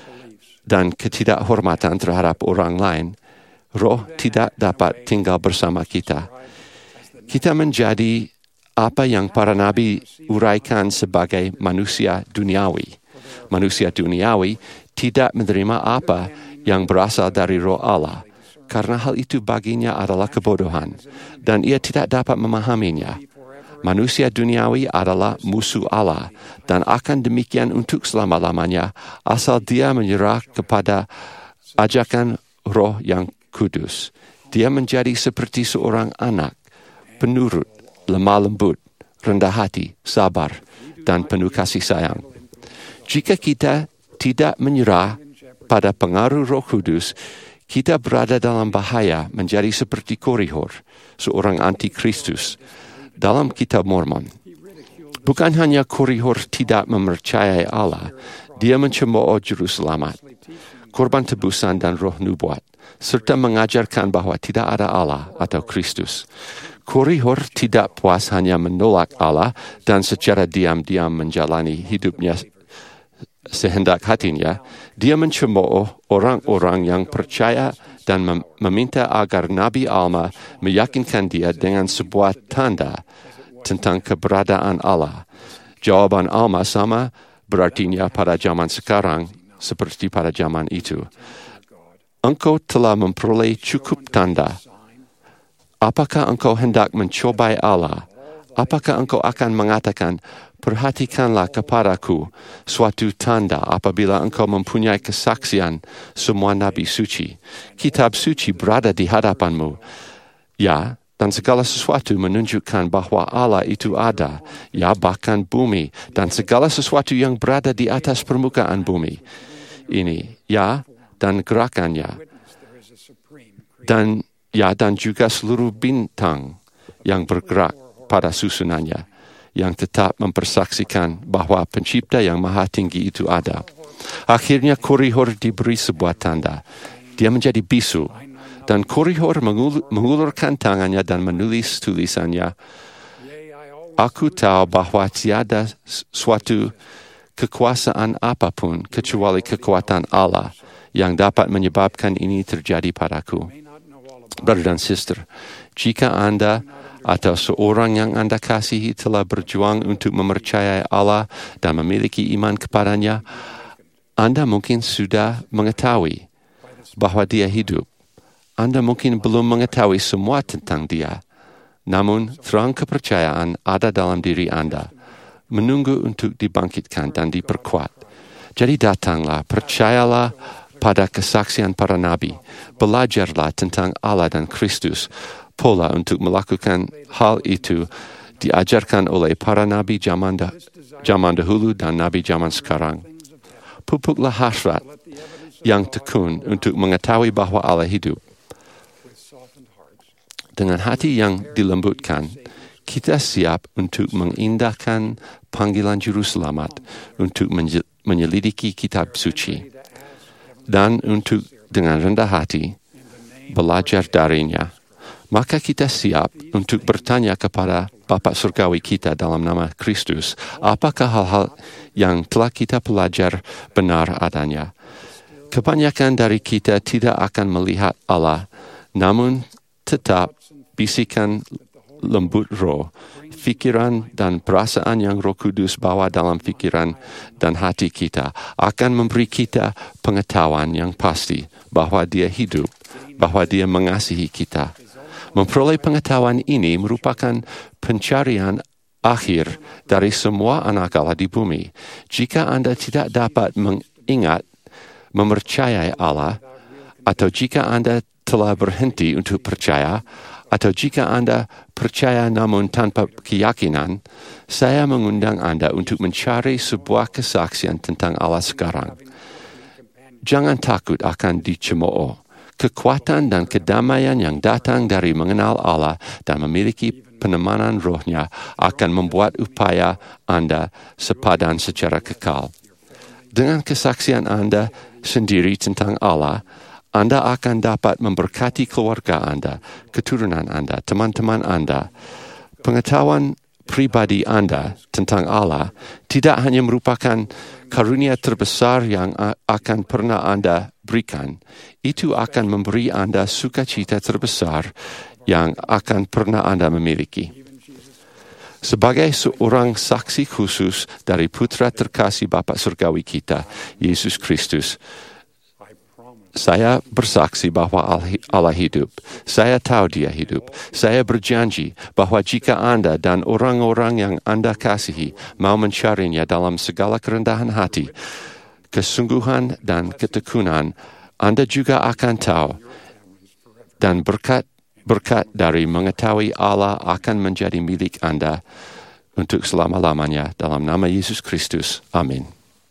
dan ketidakhormatan terhadap orang lain, roh tidak dapat tinggal bersama kita. Kita menjadi apa yang para nabi uraikan sebagai manusia duniawi. Manusia duniawi tidak menerima apa yang berasal dari roh Allah, karena hal itu baginya adalah kebodohan, dan ia tidak dapat memahaminya. Manusia duniawi adalah musuh Allah, dan akan demikian untuk selama-lamanya, asal dia menyerah kepada ajakan Roh yang Kudus. Dia menjadi seperti seorang anak, penurut, lemah lembut, rendah hati, sabar, dan penuh kasih sayang. Jika kita tidak menyerah pada pengaruh Roh Kudus, kita berada dalam bahaya menjadi seperti Korihor, seorang antikristus dalam kitab Mormon. Bukan hanya Korihor tidak mempercayai Allah, dia mencemooh juru selamat, korban tebusan dan roh nubuat, serta mengajarkan bahwa tidak ada Allah atau Kristus. Korihor tidak puas hanya menolak Allah dan secara diam-diam menjalani hidupnya sehendak hatinya. Dia mencemooh orang-orang yang percaya dan mem- meminta agar Nabi Alma meyakinkan dia dengan sebuah tanda tentang keberadaan Allah. Jawaban Alma sama berartinya pada zaman sekarang seperti pada zaman itu. Engkau telah memperoleh cukup tanda. Apakah engkau hendak mencobai Allah? Apakah engkau akan mengatakan, perhatikanlah kepadaku suatu tanda apabila engkau mempunyai kesaksian semua nabi suci. Kitab suci berada di hadapanmu. Ya, dan segala sesuatu menunjukkan bahwa Allah itu ada. Ya, bahkan bumi dan segala sesuatu yang berada di atas permukaan bumi ini. Ya, dan gerakannya, dan ya dan juga seluruh bintang yang bergerak pada susunannya, yang tetap mempersaksikan bahwa pencipta yang maha tinggi itu ada. Akhirnya Korihor diberi sebuah tanda. Dia menjadi bisu, dan Korihor mengul- mengulurkan tangannya dan menulis tulisannya, "Aku tahu bahwa tiada suatu kekuasaan apapun kecuali kekuatan Allah yang dapat menyebabkan ini terjadi padaku." Brother dan sister, jika Anda atau seorang yang Anda kasihi telah berjuang untuk mempercayai Allah dan memiliki iman kepadanya, Anda mungkin sudah mengetahui bahwa Dia hidup. Anda mungkin belum mengetahui semua tentang Dia, namun terang kepercayaan ada dalam diri Anda, menunggu untuk dibangkitkan dan diperkuat. Jadi datanglah, percayalah pada kesaksian para nabi, belajarlah tentang Allah dan Kristus. Pola untuk melakukan hal itu diajarkan oleh para nabi zaman, dah, zaman dahulu dan nabi zaman sekarang. Pupuklah hasrat yang tekun untuk mengetahui bahwa Allah hidup. Dengan hati yang dilembutkan, kita siap untuk mengindahkan panggilan juru selamat untuk menyelidiki kitab suci, dan untuk dengan rendah hati belajar darinya. Maka kita siap untuk bertanya kepada Bapa Surgawi kita dalam nama Kristus, apakah hal-hal yang telah kita pelajari benar adanya. Kebanyakan dari kita tidak akan melihat Allah, namun tetap bisikan lembut roh, fikiran dan perasaan yang Roh Kudus bawa dalam fikiran dan hati kita akan memberi kita pengetahuan yang pasti bahwa Dia hidup, bahwa Dia mengasihi kita. Memperoleh pengetahuan ini merupakan pencarian akhir dari semua anak Allah di bumi. Jika Anda tidak dapat mengingat, mempercayai Allah, atau jika Anda telah berhenti untuk percaya, atau jika Anda percaya namun tanpa keyakinan, saya mengundang Anda untuk mencari sebuah kesaksian tentang Allah sekarang. Jangan takut akan dicemooh. Kekuatan dan kedamaian yang datang dari mengenal Allah dan memiliki penemanan rohnya akan membuat upaya Anda sepadan secara kekal. Dengan kesaksian Anda sendiri tentang Allah, Anda akan dapat memberkati keluarga Anda, keturunan Anda, teman-teman Anda. Pengetahuan pribadi Anda tentang Allah tidak hanya merupakan karunia terbesar yang akan pernah Anda berikan, itu akan memberi Anda sukacita terbesar yang akan pernah Anda miliki. Sebagai seorang saksi khusus dari Putra terkasih Bapa Surgawi kita, Yesus Kristus, saya bersaksi bahwa Allah hidup. Saya tahu Dia hidup. Saya berjanji bahwa jika Anda dan orang-orang yang Anda kasihi mau mencarinya dalam segala kerendahan hati, kesungguhan dan ketekunan, Anda juga akan tahu, dan berkat-berkat dari mengetahui Allah akan menjadi milik Anda untuk selama-lamanya dalam nama Yesus Kristus. Amin.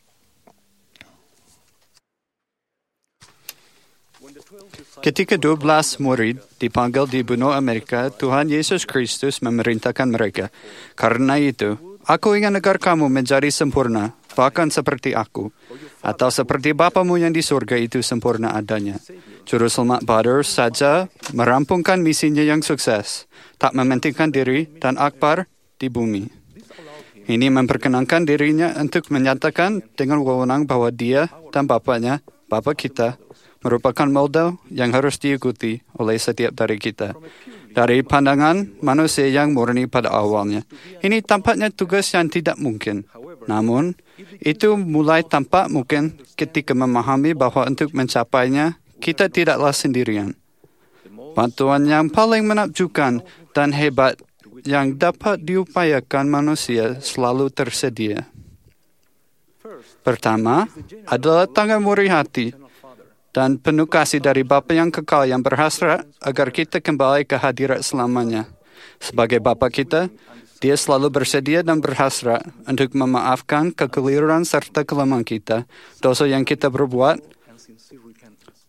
Ketika dua belas murid dipanggil di benua Amerika, Tuhan Yesus Kristus memerintahkan mereka, "Karena itu, aku ingin agar kamu menjadi sempurna, bahkan seperti aku, atau seperti Bapamu yang di surga itu sempurna adanya." Juru selamat baru saja merampungkan misinya yang sukses, tak mementingkan diri dan akbar di bumi. Ini memperkenankan dirinya untuk menyatakan dengan wewenang bahwa Dia dan Bapanya, Bapa kita, merupakan model yang harus diikuti oleh setiap dari kita. Dari pandangan manusia yang murni pada awalnya, ini tampaknya tugas yang tidak mungkin. Namun, itu mulai tampak mungkin ketika memahami bahwa untuk mencapainya, kita tidaklah sendirian. Bantuan yang paling menakjubkan dan hebat yang dapat diupayakan manusia selalu tersedia. Pertama, adalah tangan murni hati dan penuh kasih dari Bapa yang kekal yang berhasrat agar kita kembali ke hadirat selamanya. Sebagai Bapa kita, Dia selalu bersedia dan berhasrat untuk memaafkan kekeliruan serta kelemahan kita, dosa yang kita berbuat,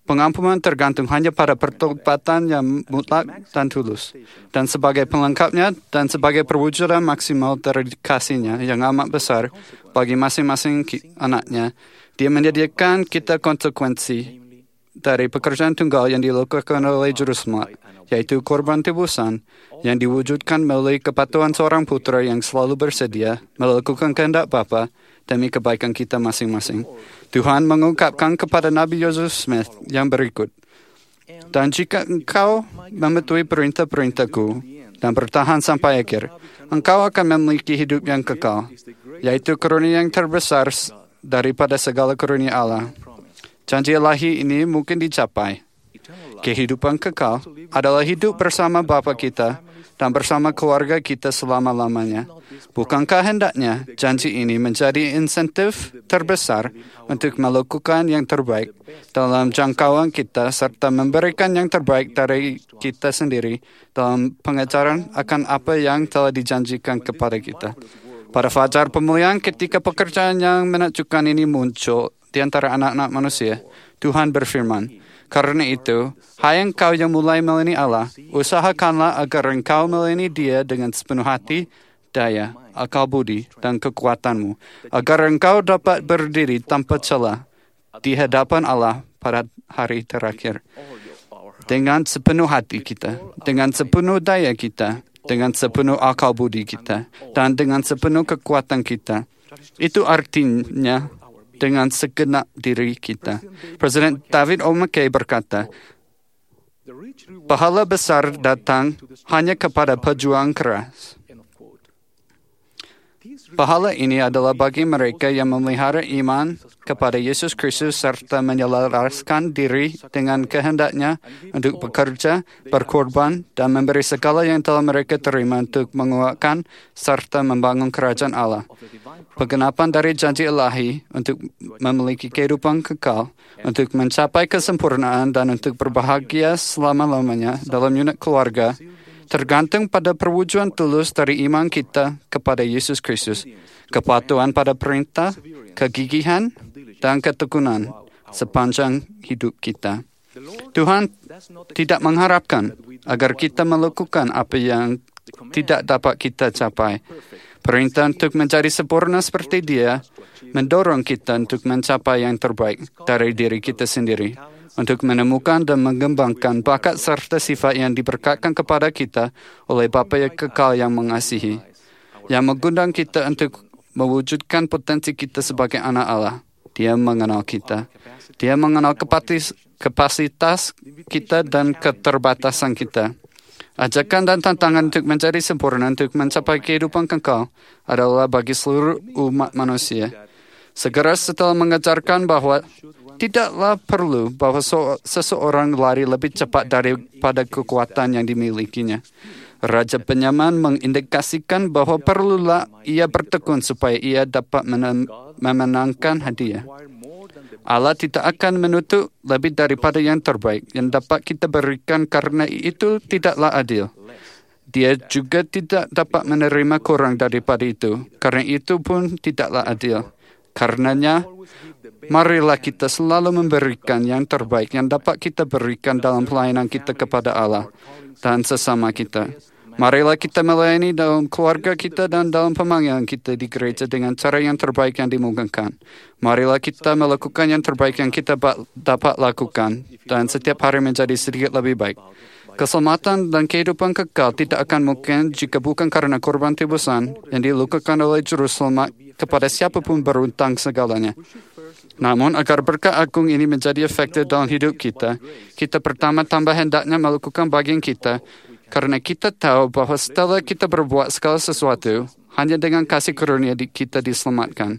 Pengampunan tergantung hanya pada pertobatan yang mutlak dan tulus. Dan sebagai pelengkapnya dan sebagai perwujudan maksimal dari kasihnya yang amat besar bagi masing-masing anaknya, dia menyediakan kita konsekuensi dari pekerjaan tunggal yang dilakukan oleh Juru Selamat, yaitu korban tebusan yang diwujudkan melalui kepatuhan seorang putra yang selalu bersedia melakukan kehendak Bapa demi kebaikan kita masing-masing. Tuhan mengungkapkan kepada Nabi Joseph Smith yang berikut, "Dan jika engkau mematuhi perintah-perintahku dan bertahan sampai akhir, engkau akan memiliki hidup yang kekal, yaitu karunia yang terbesar daripada segala karunia Allah." Janji ilahi ini mungkin dicapai. Kehidupan kekal adalah hidup bersama Bapa kita dan bersama keluarga kita selama-lamanya. Bukankah hendaknya janji ini menjadi insentif terbesar untuk melakukan yang terbaik dalam jangkauan kita serta memberikan yang terbaik dari kita sendiri dalam pengejaran akan apa yang telah dijanjikan kepada kita. Pada fajar pemulihan, ketika pekerjaan yang menakjubkan ini muncul di antara anak-anak manusia, Tuhan berfirman, "Karena itu, hai engkau yang mulai melayani Allah, usahakanlah agar engkau melayani Dia dengan sepenuh hati, daya, akal budi, dan kekuatanmu, agar engkau dapat berdiri tanpa celah di hadapan Allah pada hari terakhir." Dengan sepenuh hati kita, dengan sepenuh daya kita, dengan sepenuh akal budi kita, dan dengan sepenuh kekuatan kita. Itu artinya dengan segenap diri kita. Presiden David O. McKay berkata, "Pahala besar datang hanya kepada pejuang keras." Pahala ini adalah bagi mereka yang memelihara iman kepada Yesus Kristus serta menyelaraskan diri dengan kehendaknya untuk bekerja, berkorban, dan memberi segala yang telah mereka terima untuk menguatkan serta membangun kerajaan Allah. Penggenapan dari janji ilahi untuk memiliki kehidupan kekal, untuk mencapai kesempurnaan dan untuk berbahagia selama-lamanya dalam unit keluarga, tergantung pada perwujudan tulus dari iman kita kepada Yesus Kristus, kepatuhan pada perintah, kegigihan, dan ketekunan sepanjang hidup kita. Tuhan tidak mengharapkan agar kita melakukan apa yang tidak dapat kita capai. Perintah untuk menjadi sempurna seperti Dia mendorong kita untuk mencapai yang terbaik dari diri kita sendiri, untuk menemukan dan mengembangkan bakat serta sifat yang diberkatkan kepada kita oleh Bapa yang kekal yang mengasihi, yang mengundang kita untuk mewujudkan potensi kita sebagai anak Allah. Dia mengenal kita. Dia mengenal kapasitas kita dan keterbatasan kita. Ajakan dan tantangan untuk menjadi sempurna untuk mencapai kehidupan kekal adalah bagi seluruh umat manusia. Segera setelah mengajarkan bahwa tidaklah perlu bahwa so, seseorang lari lebih cepat daripada kekuatan yang dimilikinya. Raja Penyaman mengindikasikan bahwa perlulah ia bertekun supaya ia dapat menem, memenangkan hadiah. Allah tidak akan menutup lebih daripada yang terbaik yang dapat kita berikan karena itu tidaklah adil. Dia juga tidak dapat menerima kurang daripada itu, karena itu pun tidaklah adil. Karenanya, marilah kita selalu memberikan yang terbaik yang dapat kita berikan dalam pelayanan kita kepada Allah dan sesama kita. Marilah kita melayani dalam keluarga kita dan dalam pemanggilan kita di gereja dengan cara yang terbaik yang dimungkinkan. Marilah kita melakukan yang terbaik yang kita dapat lakukan dan setiap hari menjadi sedikit lebih baik. Keselamatan dan kehidupan kekal tidak akan mungkin jika bukan karena korban tebusan yang dilakukan oleh Juru Selamat kepada siapapun berutang segalanya. Namun, agar berkat agung ini menjadi efektif dalam hidup kita, kita pertama-tama hendaknya melakukan bagian kita, karena kita tahu bahwa setelah kita berbuat segala sesuatu, hanya dengan kasih karunia kita diselamatkan.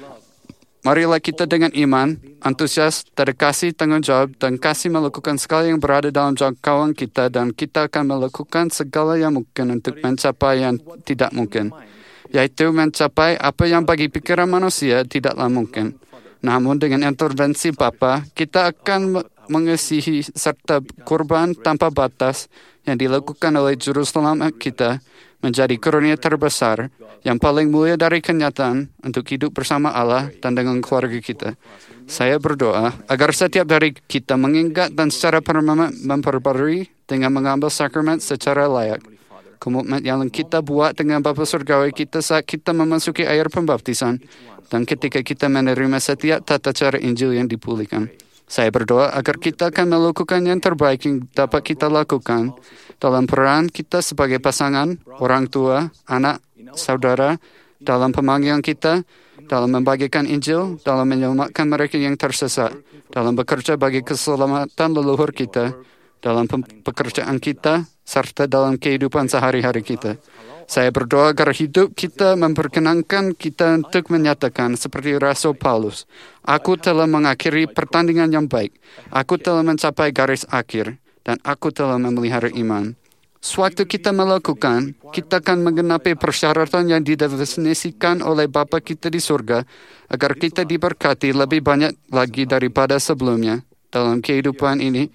Marilah kita dengan iman, antusias, dedikasi, tanggung jawab, dan kasih melakukan segala yang berada dalam jangkauan kita, dan kita akan melakukan segala yang mungkin untuk mencapai yang tidak mungkin, yaitu mencapai apa yang bagi pikiran manusia tidaklah mungkin. Namun dengan intervensi Bapa, kita akan mengasihi serta kurban tanpa batas yang dilakukan oleh Juru Selamat kita menjadi karunia terbesar yang paling mulia dari kenyataan untuk hidup bersama Allah dan dengan keluarga kita. Saya berdoa agar setiap dari kita mengingat dan secara permanen memperbarui dengan mengambil sakramen secara layak. Komitmen yang kita buat dengan Bapa Surgawi kita saat kita memasuki air pembaptisan dan ketika kita menerima setiap tata cara Injil yang dipulihkan. Saya berdoa agar kita akan melakukan yang terbaik yang dapat kita lakukan dalam peran kita sebagai pasangan, orang tua, anak, saudara, dalam pemanggilan kita, dalam membagikan Injil, dalam menyelamatkan mereka yang tersesat, dalam bekerja bagi keselamatan leluhur kita, dalam pekerjaan kita, serta dalam kehidupan sehari-hari kita. Saya berdoa agar hidup kita memperkenankan kita untuk menyatakan seperti Rasul Paulus, aku telah mengakhiri pertandingan yang baik, aku telah mencapai garis akhir, dan aku telah memelihara iman. Sewaktu kita melakukan, kita akan menggenapi persyaratan yang didefinisikan oleh Bapa kita di surga, agar kita diberkati lebih banyak lagi daripada sebelumnya dalam kehidupan ini,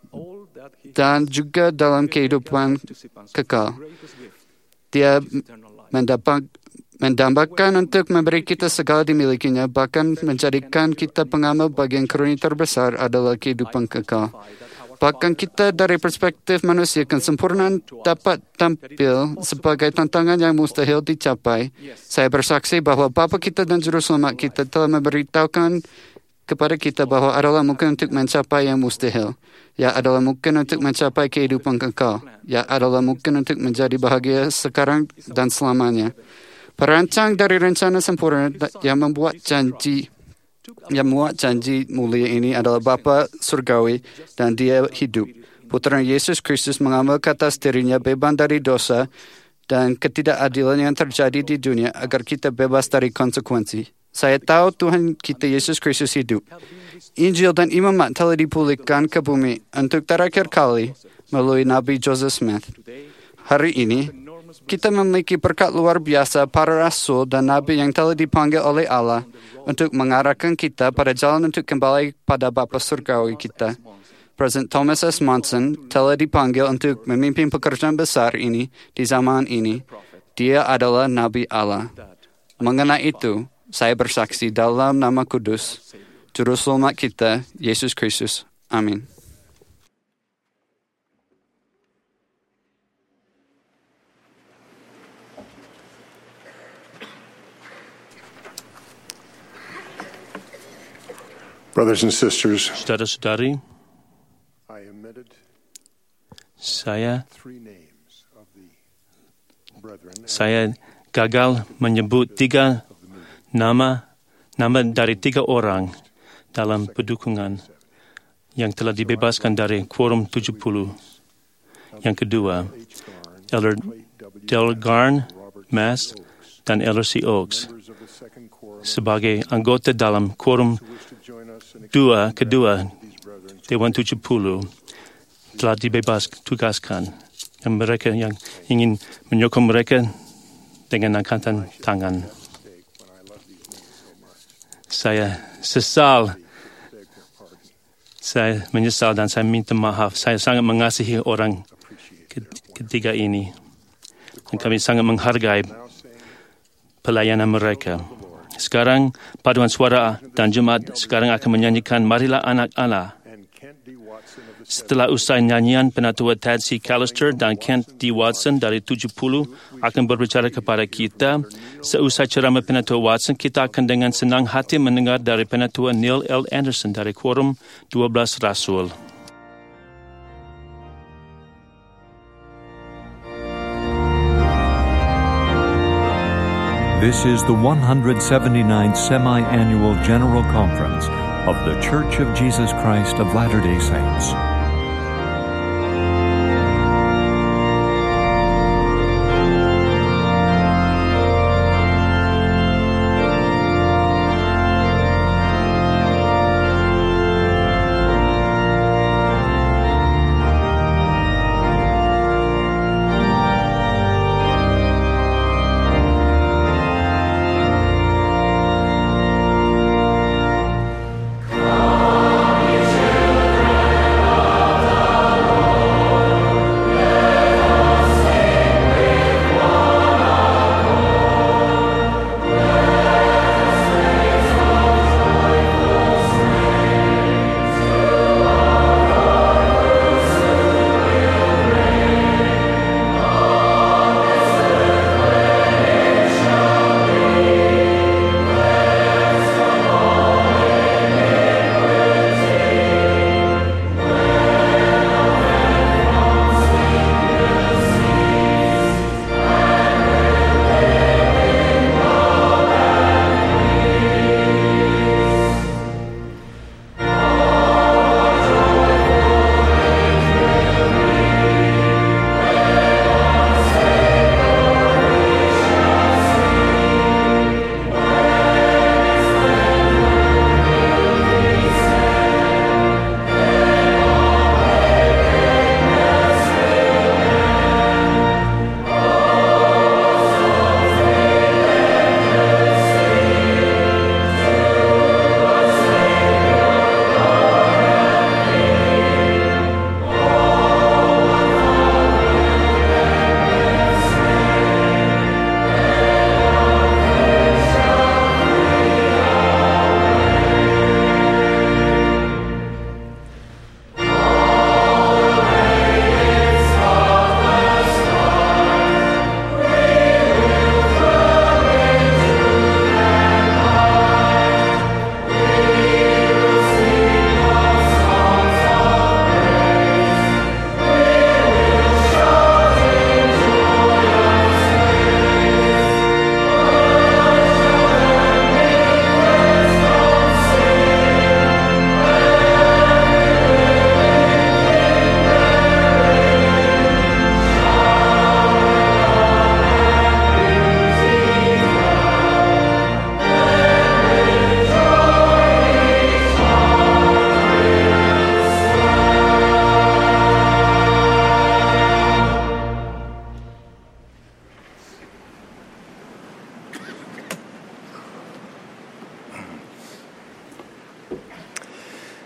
dan juga dalam kehidupan kekal. Dia mendapat, mendambakan untuk memberi kita segala dimilikinya, bahkan menjadikan kita pengamal bagian karunia terbesar adalah kehidupan kekal. Bahkan kita dari perspektif manusia kesempurnaan dapat tampil sebagai tantangan yang mustahil dicapai. Saya bersaksi bahwa Bapa kita dan Juru Selamat kita telah memberitahukan kepada kita bahwa adalah mungkin untuk mencapai yang mustahil. Ya adalah mungkin untuk mencapai kehidupan kekal. Ya adalah mungkin untuk menjadi bahagia sekarang dan selamanya. Perancang dari rencana sempurna yang membuat janji yang membuat janji mulia ini adalah Bapa Surgawi dan Dia hidup. Putra Yesus Kristus mengambil ke atas dirinya beban dari dosa dan ketidakadilan yang terjadi di dunia agar kita bebas dari konsekuensi. Saya tahu Tuhan kita Yesus Kristus hidup. Injil dan imamat telah dipulihkan ke bumi untuk terakhir kali melalui Nabi Joseph Smith. Hari ini, kita memiliki berkat luar biasa para rasul dan nabi yang telah dipanggil oleh Allah untuk mengarahkan kita pada jalan untuk kembali pada Bapa Surgawi kita. Presiden Thomas S. Monson telah dipanggil untuk memimpin pekerjaan besar ini di zaman ini. Dia adalah Nabi Allah. Mengenai itu, saya bersaksi dalam nama kudus, Juru Selamat kita, Yesus Kristus. Amin. Brothers and sisters, Saudara-saudari, I omitted saya three names of the brethren. saya gagal menyebut tiga nama nama dari tiga orang dalam pendukungan yang telah dibebaskan dari quorum tujuh puluh. Yang kedua, Elder Del Garn, Mass, dan Elder C. Oaks sebagai anggota dalam quorum dua kedua Dewan tujuh puluh telah dibebas tugaskan, dan mereka yang ingin menyokong mereka dengan angkatan tangan. Saya sesal, saya menyesal dan saya minta maaf. Saya sangat mengasihi orang ketiga ini, dan kami sangat menghargai pelayanan mereka. Sekarang paduan suara dan jemaat sekarang akan menyanyikan Marilah Anak Allah. Setelah usai nyanyian, Penatua Tad C. Callister dan Kent D. Watson dari tujuh puluh akan berbicara kepada kita. Seusai ceramah Penatua Watson, kita akan dengan senang hati mendengar dari Penatua Neil L. Anderson dari Quorum dua belas Rasul. This is the one hundred seventy-ninth Semi-Annual General Conference of The Church of Jesus Christ of Latter-day Saints.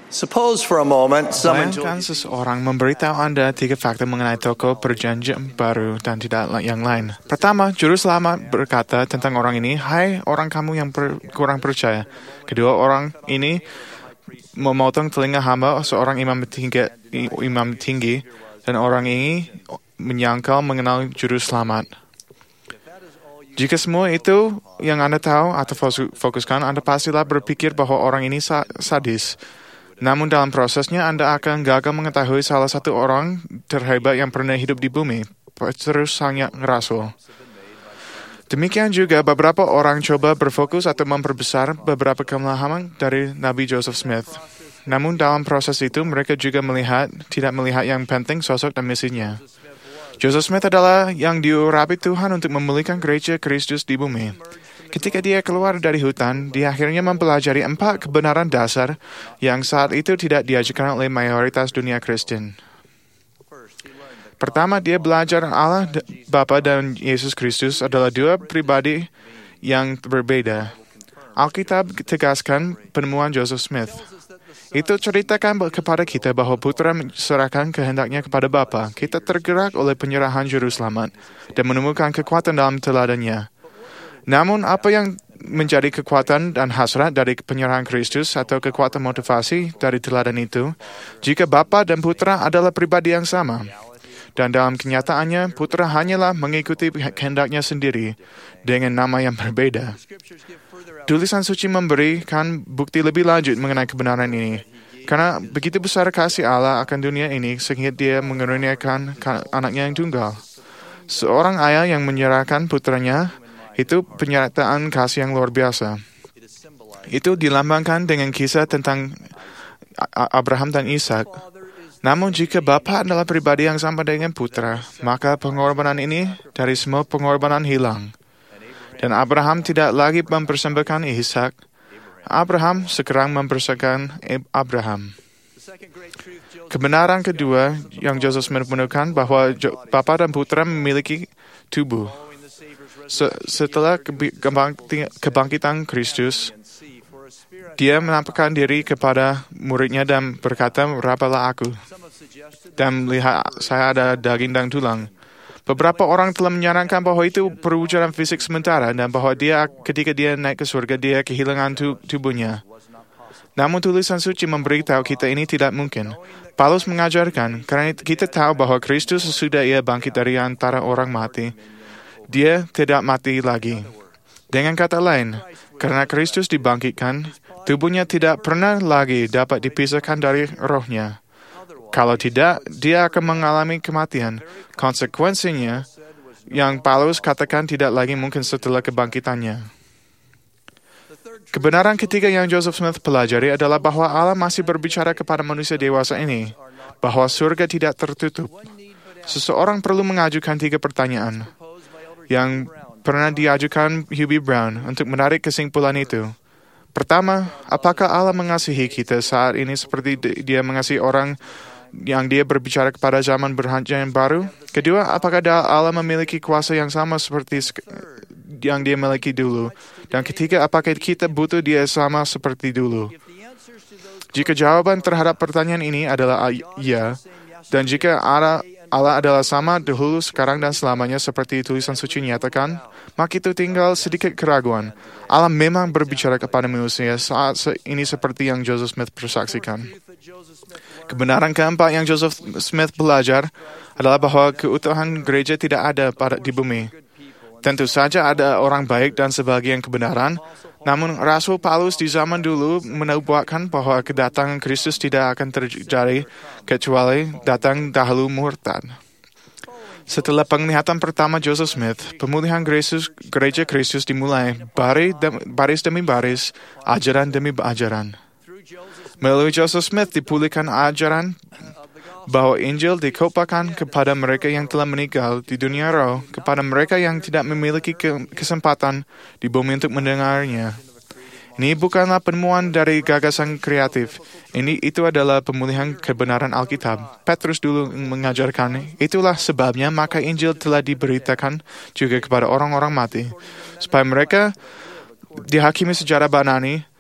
Suppose for a moment someone Bayangkan seseorang memberitahu Anda tiga fakta mengenai toko perjanjian baru dan tidak yang lain. Pertama, juru selamat berkata tentang orang ini, "Hai orang kamu yang per, kurang percaya." Kedua, orang ini memotong telinga hamba seorang imam tinggi, imam tinggi dan orang ini menyangkal mengenal juru selamat. Jika semua itu yang Anda tahu atau fokuskan, Anda pastilah berpikir bahwa orang ini sadis. Namun dalam prosesnya Anda akan gagal mengetahui salah satu orang terhebat yang pernah hidup di bumi, Petrus sang rasul. Demikian juga beberapa orang coba berfokus atau memperbesar beberapa kelemahan dari Nabi Joseph Smith. Namun dalam proses itu mereka juga melihat, tidak melihat yang penting sosok dan misinya. Joseph Smith adalah yang diurapi Tuhan untuk memulihkan gereja Kristus di bumi. Ketika dia keluar dari hutan, dia akhirnya mempelajari empat kebenaran dasar yang saat itu tidak diajarkan oleh mayoritas dunia Kristen. Pertama, dia belajar Allah Bapa dan Yesus Kristus adalah dua pribadi yang berbeda. Alkitab tegaskan penemuan Joseph Smith. Itu ceritakan kepada kita bahwa putra menserahkan kehendaknya kepada Bapa. Kita tergerak oleh penyerahan juru selamat dan menemukan kekuatan dalam teladannya. Namun apa yang menjadi kekuatan dan hasrat dari penyerahan Kristus atau kekuatan motivasi dari teladan itu, jika Bapa dan Putra adalah pribadi yang sama. Dan dalam kenyataannya, Putra hanyalah mengikuti kehendaknya sendiri dengan nama yang berbeda. Tulisan suci memberikan bukti lebih lanjut mengenai kebenaran ini. Karena begitu besar kasih Allah akan dunia ini sehingga dia mengaruniakan anaknya yang tunggal. Seorang ayah yang menyerahkan putranya, itu penyataan kasih yang luar biasa. Itu dilambangkan dengan kisah tentang Abraham dan Ishak. Namun jika Bapa adalah pribadi yang sama dengan putra, maka pengorbanan ini dari semua pengorbanan hilang. Dan Abraham tidak lagi mempersembahkan Ishak. Abraham sekarang mempersembahkan Abraham. Kebenaran kedua yang Joseph Smith menemukan bahwa Bapa dan Putra memiliki tubuh. Setelah kebangkitan Kristus, dia menampakkan diri kepada muridnya dan berkata, "Rapalah aku, dan lihat saya ada daging dan tulang." Beberapa orang telah menyarankan bahwa itu perwujudan fisik sementara dan bahwa dia ketika dia naik ke surga, dia kehilangan tubuhnya. Namun tulisan suci memberitahu kita ini tidak mungkin. Paulus mengajarkan, karena kita tahu bahwa Kristus sesudah ia bangkit dari antara orang mati, dia tidak mati lagi. Dengan kata lain, karena Kristus dibangkitkan, tubuhnya tidak pernah lagi dapat dipisahkan dari rohnya. Kalau tidak, dia akan mengalami kematian. Konsekuensinya, yang Paulus katakan tidak lagi mungkin setelah kebangkitannya. Kebenaran ketiga yang Joseph Smith pelajari adalah bahwa Allah masih berbicara kepada manusia dewasa ini, bahwa surga tidak tertutup. Seseorang perlu mengajukan tiga pertanyaan yang pernah diajukan Hubie Brown untuk menarik kesimpulan itu. Pertama, apakah Allah mengasihi kita saat ini seperti dia mengasihi orang yang dia berbicara kepada zaman perjanjian baru? Kedua, apakah Allah memiliki kuasa yang sama seperti yang dia miliki dulu? Dan ketiga, apakah kita butuh dia sama seperti dulu? Jika jawaban terhadap pertanyaan ini adalah ya, dan jika Allah Allah adalah sama dahulu, sekarang, dan selamanya seperti tulisan suci nyatakan, maka itu tinggal sedikit keraguan. Allah memang berbicara kepada manusia saat ini seperti yang Joseph Smith persaksikan. Kebenaran keempat yang Joseph Smith belajar adalah bahwa keutuhan gereja tidak ada pada di bumi. Tentu saja ada orang baik dan sebagian kebenaran, namun Rasul Paulus di zaman dulu menubuatkan bahwa kedatangan Kristus tidak akan terjadi kecuali datang dahulu murtad. Setelah penglihatan pertama Joseph Smith, pemulihan Kristus, gereja Kristus dimulai baris demi baris, ajaran demi ajaran. Melalui Joseph Smith dipulihkan ajaran bahwa Injil dikotbahkan kepada mereka yang telah meninggal di dunia roh, kepada mereka yang tidak memiliki kesempatan di bumi untuk mendengarnya. Ini bukanlah penemuan dari gagasan kreatif. Ini itu adalah pemulihan kebenaran Alkitab. Petrus dulu mengajarkan, itulah sebabnya maka Injil telah diberitakan juga kepada orang-orang mati, supaya mereka dihakimi secara banani,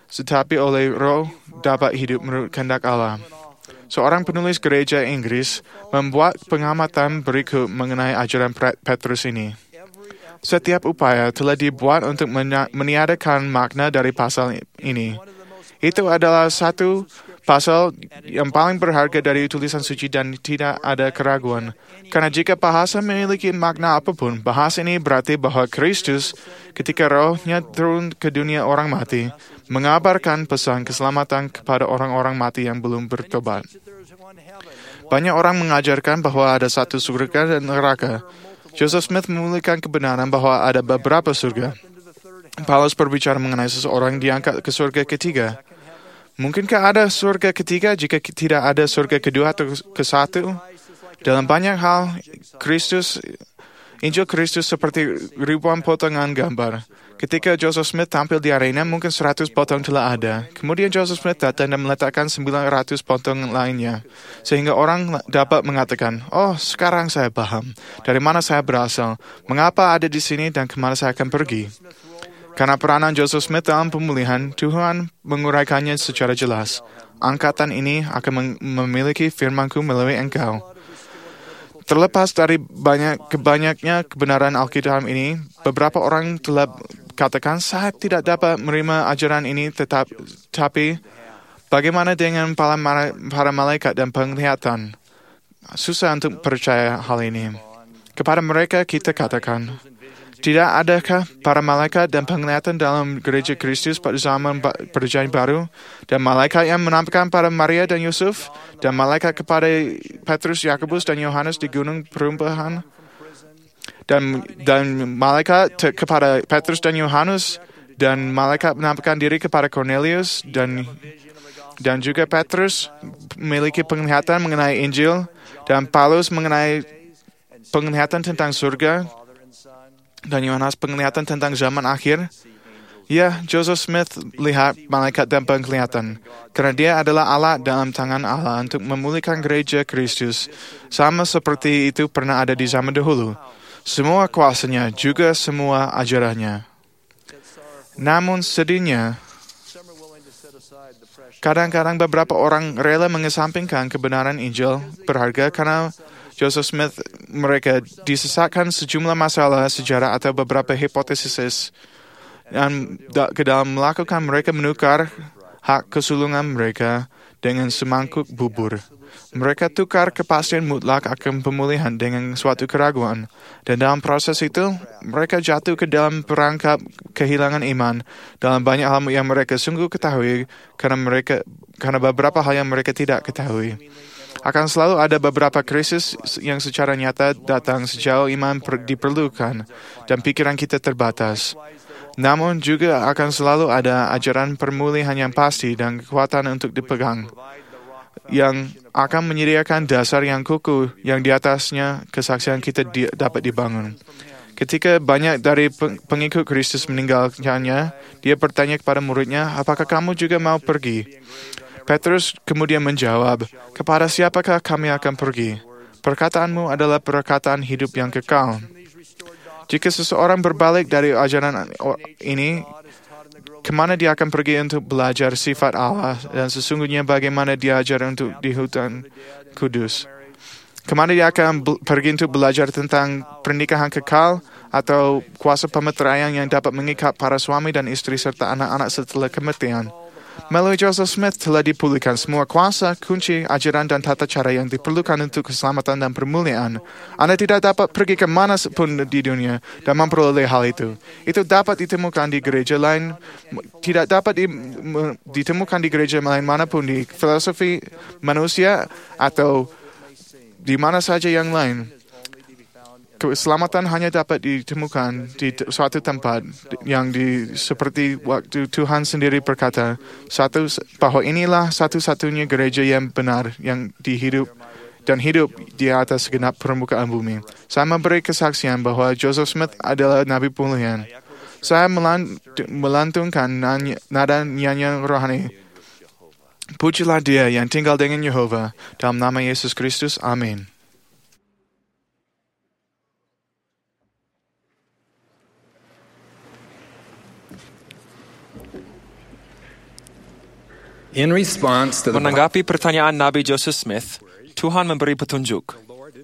tetapi oleh Roh dapat hidup menurut kehendak Allah. Seorang penulis gereja Inggris membuat pengamatan berikut mengenai ajaran Petrus ini. Setiap upaya telah dibuat untuk meniadakan makna dari pasal ini. Itu adalah satu pasal yang paling berharga dari tulisan suci dan tidak ada keraguan. Karena jika bahasa memiliki makna apapun, bahasa ini berarti bahwa Kristus ketika rohnya turun ke dunia orang mati, mengabarkan pesan keselamatan kepada orang-orang mati yang belum bertobat. Banyak orang mengajarkan bahwa ada satu surga dan neraka. Joseph Smith memulihkan kebenaran bahwa ada beberapa surga. Paulus berbicara mengenai seseorang diangkat ke surga ketiga. Mungkinkah ada surga ketiga jika tidak ada surga kedua atau ke satu? Dalam banyak hal, Kristus, Injil Kristus seperti ribuan potongan gambar. Ketika Joseph Smith tampil di arena, mungkin seratus potong telah ada. Kemudian Joseph Smith datang dan meletakkan sembilan ratus potong lainnya. Sehingga orang dapat mengatakan, oh sekarang saya paham. Dari mana saya berasal, mengapa ada di sini dan kemana saya akan pergi. Karena peranan Joseph Smith dalam pemulihan, Tuhan menguraikannya secara jelas. Angkatan ini akan memiliki firman-Ku melalui engkau. Terlepas dari banyak kebanyaknya kebenaran Alkitab ini, beberapa orang telah katakan, saya tidak dapat menerima ajaran ini, tetap, tapi bagaimana dengan para malaikat dan penglihatan? Susah untuk percaya hal ini. Kepada mereka kita katakan, tidak adakah para malaikat dan penglihatan dalam gereja Kristus pada zaman Perjanjian Baru, dan malaikat yang menampakkan pada Maria dan Yusuf, dan malaikat kepada Petrus, Yakobus, dan Yohanes di Gunung Perumpamaan, dan dan malaikat te- kepada Petrus dan Yohanes, dan malaikat menampakkan diri kepada Cornelius, dan dan juga Petrus memiliki penglihatan mengenai Injil, dan Paulus mengenai penglihatan tentang surga, dan Yohanes penglihatan tentang zaman akhir. Ya, Joseph Smith lihat malaikat dan penglihatan, karena dia adalah Allah dalam tangan Allah untuk memulihkan gereja Kristus, sama seperti itu pernah ada di zaman dahulu. Semua kuasanya, juga semua ajarannya. Namun sedihnya, kadang-kadang beberapa orang rela mengesampingkan kebenaran Injil berharga karena Joseph Smith mereka disesatkan sejumlah masalah sejarah atau beberapa hipotesis, dan da- ke dalam melakukan mereka menukar hak kesulungan mereka dengan semangkuk bubur. Mereka tukar kepastian mutlak akan pemulihan dengan suatu keraguan, dan dalam proses itu mereka jatuh ke dalam perangkap kehilangan iman dalam banyak hal yang mereka sungguh ketahui, karena mereka karena beberapa hal yang mereka tidak ketahui. Akan selalu ada beberapa krisis yang secara nyata datang sejauh iman per- diperlukan dan pikiran kita terbatas. Namun juga akan selalu ada ajaran permulihan yang pasti dan kekuatan untuk dipegang, yang akan menyediakan dasar yang kukuh yang di atasnya kesaksian kita di- dapat dibangun. Ketika banyak dari pengikut Kristus meninggalkannya, dia bertanya kepada muridnya, apakah kamu juga mau pergi? Petrus kemudian menjawab, kepada siapakah kami akan pergi? Perkataanmu adalah perkataan hidup yang kekal. Jika seseorang berbalik dari ajaran ini, kemana dia akan pergi untuk belajar sifat Allah dan sesungguhnya bagaimana dia ajar untuk di hutan kudus? Kemana dia akan be- pergi untuk belajar tentang pernikahan kekal atau kuasa pemeteraian yang dapat mengikat para suami dan istri serta anak-anak setelah kematian? Melalui Joseph Smith telah dipulihkan semua kuasa, kunci, ajaran, dan tata cara yang diperlukan untuk keselamatan dan permuliaan. Anda tidak dapat pergi ke mana pun di dunia dan memperoleh hal itu. Itu dapat ditemukan di gereja lain, tidak dapat di, ditemukan di gereja lain manapun, di filosofi manusia atau di mana saja yang lain. Keselamatan hanya dapat ditemukan di suatu tempat yang di, seperti waktu Tuhan sendiri berkata, satu bahwa inilah satu-satunya gereja yang benar yang dihidup dan hidup di atas segenap permukaan bumi. Saya memberi kesaksian bahwa Joseph Smith adalah nabi pemulihan. Saya melant, melantungkan nada nyanyian rohani. Pujilah Dia yang tinggal dengan Yehova, dalam nama Yesus Kristus. Amin. In response to the Menanggapi pertanyaan Nabi Joseph Smith, Tuhan memberi petunjuk.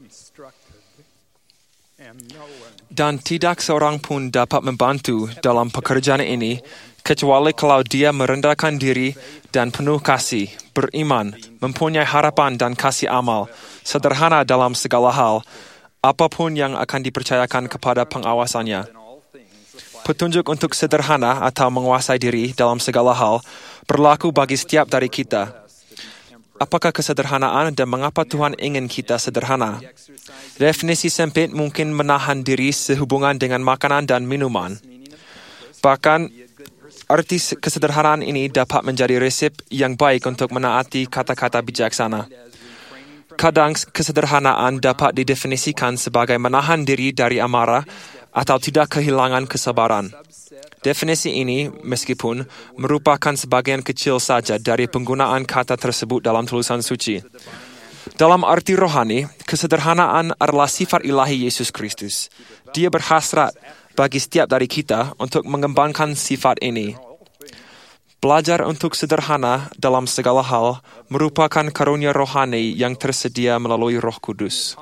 Dan tidak seorang pun dapat membantu dalam pekerjaan ini kecuali kalau dia merendahkan diri dan penuh kasih, beriman, mempunyai harapan dan kasih amal, sederhana dalam segala hal, apapun yang akan dipercayakan kepada pengawasannya. Petunjuk untuk sederhana atau menguasai diri dalam segala hal berlaku bagi setiap dari kita. Apakah kesederhanaan dan mengapa Tuhan ingin kita sederhana? Definisi sempit mungkin menahan diri sehubungan dengan makanan dan minuman. Bahkan, arti kesederhanaan ini dapat menjadi resep yang baik untuk menaati kata-kata bijaksana. Kadang kesederhanaan dapat didefinisikan sebagai menahan diri dari amarah atau tidak kehilangan kesabaran. Definisi ini, meskipun merupakan sebagian kecil saja dari penggunaan kata tersebut dalam tulisan suci. Dalam arti rohani, kesederhanaan adalah sifat ilahi Yesus Kristus. Dia berhasrat bagi setiap dari kita untuk mengembangkan sifat ini. Belajar untuk sederhana dalam segala hal merupakan karunia rohani yang tersedia melalui Roh Kudus.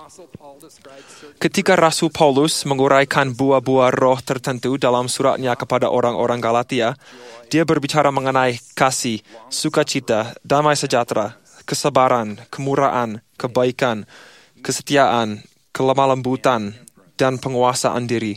Ketika Rasul Paulus menguraikan buah-buah roh tertentu dalam suratnya kepada orang-orang Galatia, dia berbicara mengenai kasih, sukacita, damai sejahtera, kesabaran, kemurahan, kebaikan, kesetiaan, kelemah lembutan, dan penguasaan diri.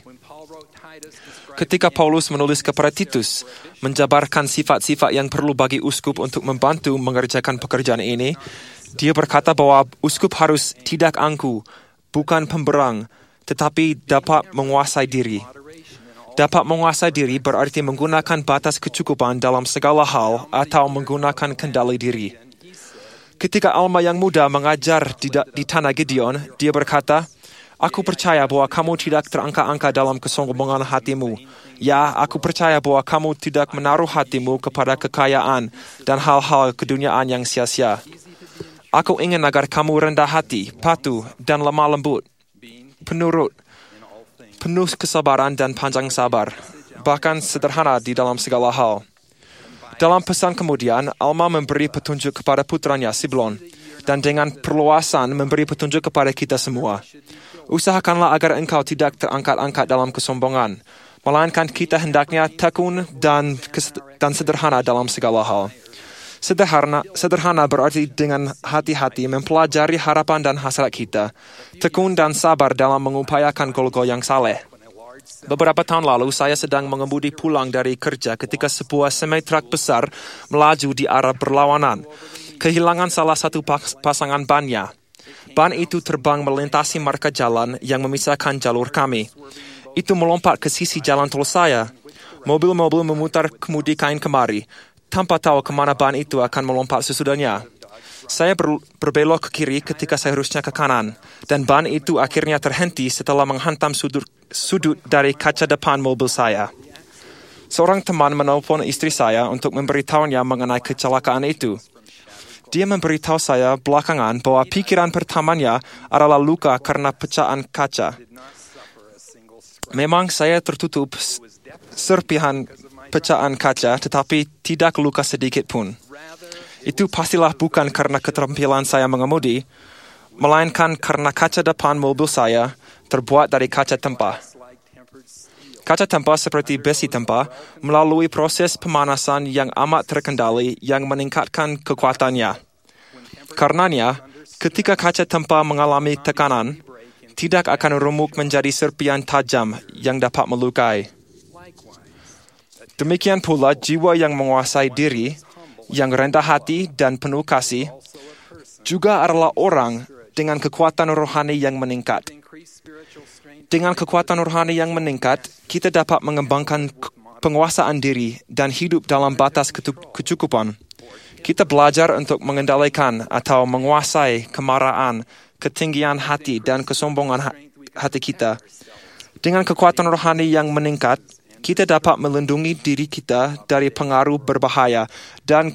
Ketika Paulus menulis kepada Titus, menjabarkan sifat-sifat yang perlu bagi uskup untuk membantu mengerjakan pekerjaan ini, dia berkata bahwa uskup harus tidak angkuh, bukan pemberang, tetapi dapat menguasai diri. Dapat menguasai diri berarti menggunakan batas kecukupan dalam segala hal atau menggunakan kendali diri. Ketika Alma yang muda mengajar di, di tanah Gideon, dia berkata, "Aku percaya bahwa kamu tidak terangkat-angkat dalam kesombongan hatimu. Ya, aku percaya bahwa kamu tidak menaruh hatimu kepada kekayaan dan hal-hal keduniaan yang sia-sia. Aku ingin agar kamu rendah hati, patuh, dan lemah lembut, penurut, penuh kesabaran dan panjang sabar, bahkan sederhana di dalam segala hal." Dalam pesan kemudian, Alma memberi petunjuk kepada putranya Siblon, dan dengan perluasan memberi petunjuk kepada kita semua. Usahakanlah agar engkau tidak terangkat-angkat dalam kesombongan, melainkan kita hendaknya tekun dan, dan sederhana dalam segala hal. Sederhana, sederhana berarti dengan hati-hati mempelajari harapan dan hasrat kita, tekun dan sabar dalam mengupayakan goal-goal yang saleh. Beberapa tahun lalu, saya sedang mengemudi pulang dari kerja ketika sebuah semi-truk besar melaju di arah berlawanan. Kehilangan salah satu pas- pasangan bannya. Ban itu terbang melintasi marka jalan yang memisahkan jalur kami. Itu melompat ke sisi jalan tol saya. Mobil-mobil memutar kemudi kain kemari, tanpa tahu kemana ban itu akan melompat sesudahnya. Saya ber- berbelok ke kiri ketika seharusnya ke kanan, dan ban itu akhirnya terhenti setelah menghantam sudut, sudut dari kaca depan mobil saya. Seorang teman menelpon istri saya untuk memberitahunya mengenai kecelakaan itu. Dia memberitahu saya belakangan bahwa pikiran pertamanya adalah luka karena pecahan kaca. Memang saya tertutup serpihan pecahan kaca, tetapi tidak luka sedikit pun. Itu pastilah bukan karena keterampilan saya mengemudi, melainkan karena kaca depan mobil saya terbuat dari kaca tempah. Kaca tempah seperti besi tempah melalui proses pemanasan yang amat terkendali yang meningkatkan kekuatannya. Karenanya, ketika kaca tempah mengalami tekanan, tidak akan remuk menjadi serpihan tajam yang dapat melukai. Demikian pula jiwa yang menguasai diri, yang rendah hati dan penuh kasih, juga adalah orang dengan kekuatan rohani yang meningkat. Dengan kekuatan rohani yang meningkat, kita dapat mengembangkan penguasaan diri dan hidup dalam batas kecukupan. Kita belajar untuk mengendalikan atau menguasai kemarahan, ketinggian hati, dan kesombongan hati kita. Dengan kekuatan rohani yang meningkat, kita dapat melindungi diri kita dari pengaruh berbahaya dan,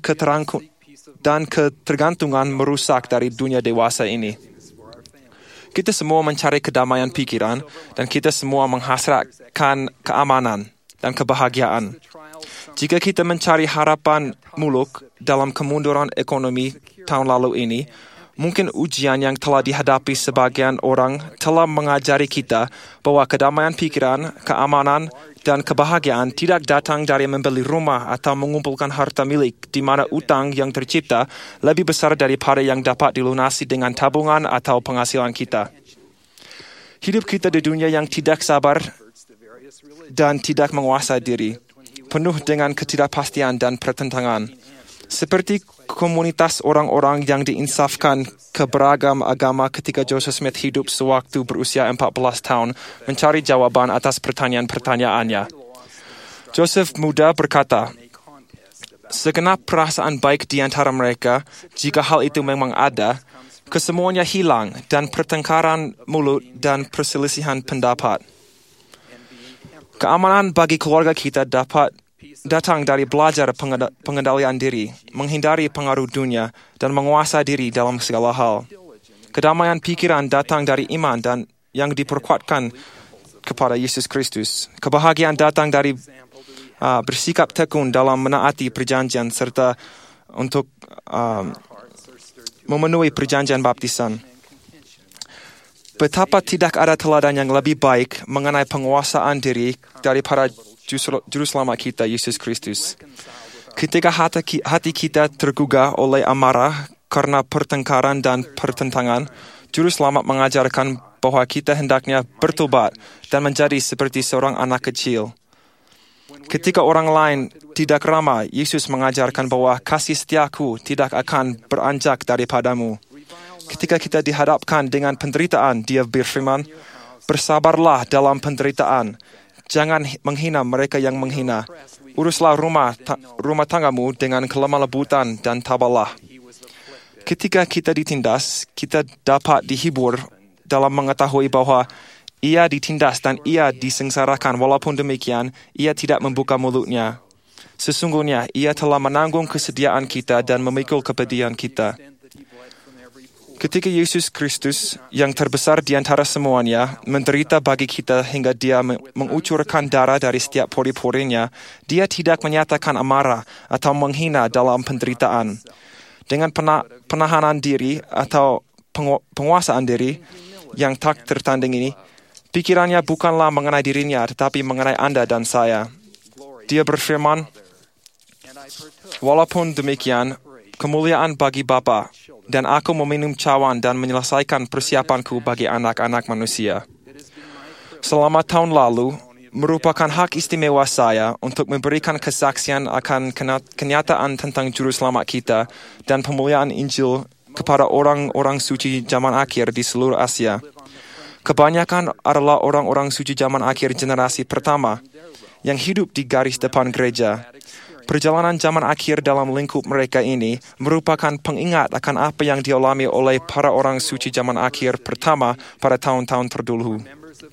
dan ketergantungan merusak dari dunia dewasa ini. Kita semua mencari kedamaian pikiran, dan kita semua menghasratkan keamanan dan kebahagiaan. Jika kita mencari harapan muluk dalam kemunduran ekonomi tahun lalu ini, mungkin ujian yang telah dihadapi sebagian orang telah mengajari kita bahwa kedamaian pikiran, keamanan, dan kebahagiaan tidak datang dari membeli rumah atau mengumpulkan harta milik di mana utang yang tercipta lebih besar daripada yang dapat dilunasi dengan tabungan atau penghasilan kita. Hidup kita di dunia yang tidak sabar dan tidak menguasai diri, penuh dengan ketidakpastian dan pertentangan. Seperti komunitas orang-orang yang diinsafkan ke beragam agama ketika Joseph Smith hidup sewaktu berusia empat belas tahun mencari jawaban atas pertanyaan-pertanyaannya. Joseph muda berkata, segenap perasaan baik di antara mereka, jika hal itu memang ada, kesemuanya hilang dan pertengkaran mulut dan perselisihan pendapat. Keamanan bagi keluarga kita dapat datang dari belajar pengendalian diri, menghindari pengaruh dunia, dan menguasai diri dalam segala hal. Kedamaian pikiran datang dari iman dan yang diperkuatkan kepada Yesus Kristus. Kebahagiaan datang dari uh, bersikap tekun dalam menaati perjanjian serta untuk uh, memenuhi perjanjian baptisan. Betapa tidak ada teladan yang lebih baik mengenai penguasaan diri daripada Juru Selamat kita, Yesus Kristus. Ketika hati kita tergugah oleh amarah karena pertengkaran dan pertentangan, Juru Selamat mengajarkan bahwa kita hendaknya bertobat dan menjadi seperti seorang anak kecil. Ketika orang lain tidak ramah, Yesus mengajarkan bahwa kasih setiaku tidak akan beranjak daripadamu. Ketika kita dihadapkan dengan penderitaan, Dia berfirman, bersabarlah dalam penderitaan. Jangan menghina mereka yang menghina. Uruslah rumah ta- rumah tanggamu dengan kelemah lembutan dan tabahlah. Ketika kita ditindas, kita dapat dihibur dalam mengetahui bahwa ia ditindas dan ia disengsarakan. Walaupun demikian, ia tidak membuka mulutnya. Sesungguhnya, ia telah menanggung kesediaan kita dan memikul kepedihan kita. Ketika Yesus Kristus yang terbesar di antara semuanya menderita bagi kita hingga Dia mengucurkan darah dari setiap pori-porinya, Dia tidak menyatakan amarah atau menghina dalam penderitaan. Dengan pena- penahanan diri atau pengu- penguasaan diri yang tak tertanding ini, pikirannya bukanlah mengenai dirinya tetapi mengenai Anda dan saya. Dia berfirman, walaupun demikian, kemuliaan bagi Bapa, dan aku meminum cawan dan menyelesaikan persiapanku bagi anak-anak manusia. Selama tahun lalu, merupakan hak istimewa saya untuk memberikan kesaksian akan kenyataan tentang Juru Selamat kita dan pemuliaan Injil kepada orang-orang suci zaman akhir di seluruh Asia. Kebanyakan adalah orang-orang suci zaman akhir generasi pertama yang hidup di garis depan gereja. Perjalanan zaman akhir dalam lingkup mereka ini merupakan pengingat akan apa yang dialami oleh para orang suci zaman akhir pertama pada tahun-tahun terdahulu.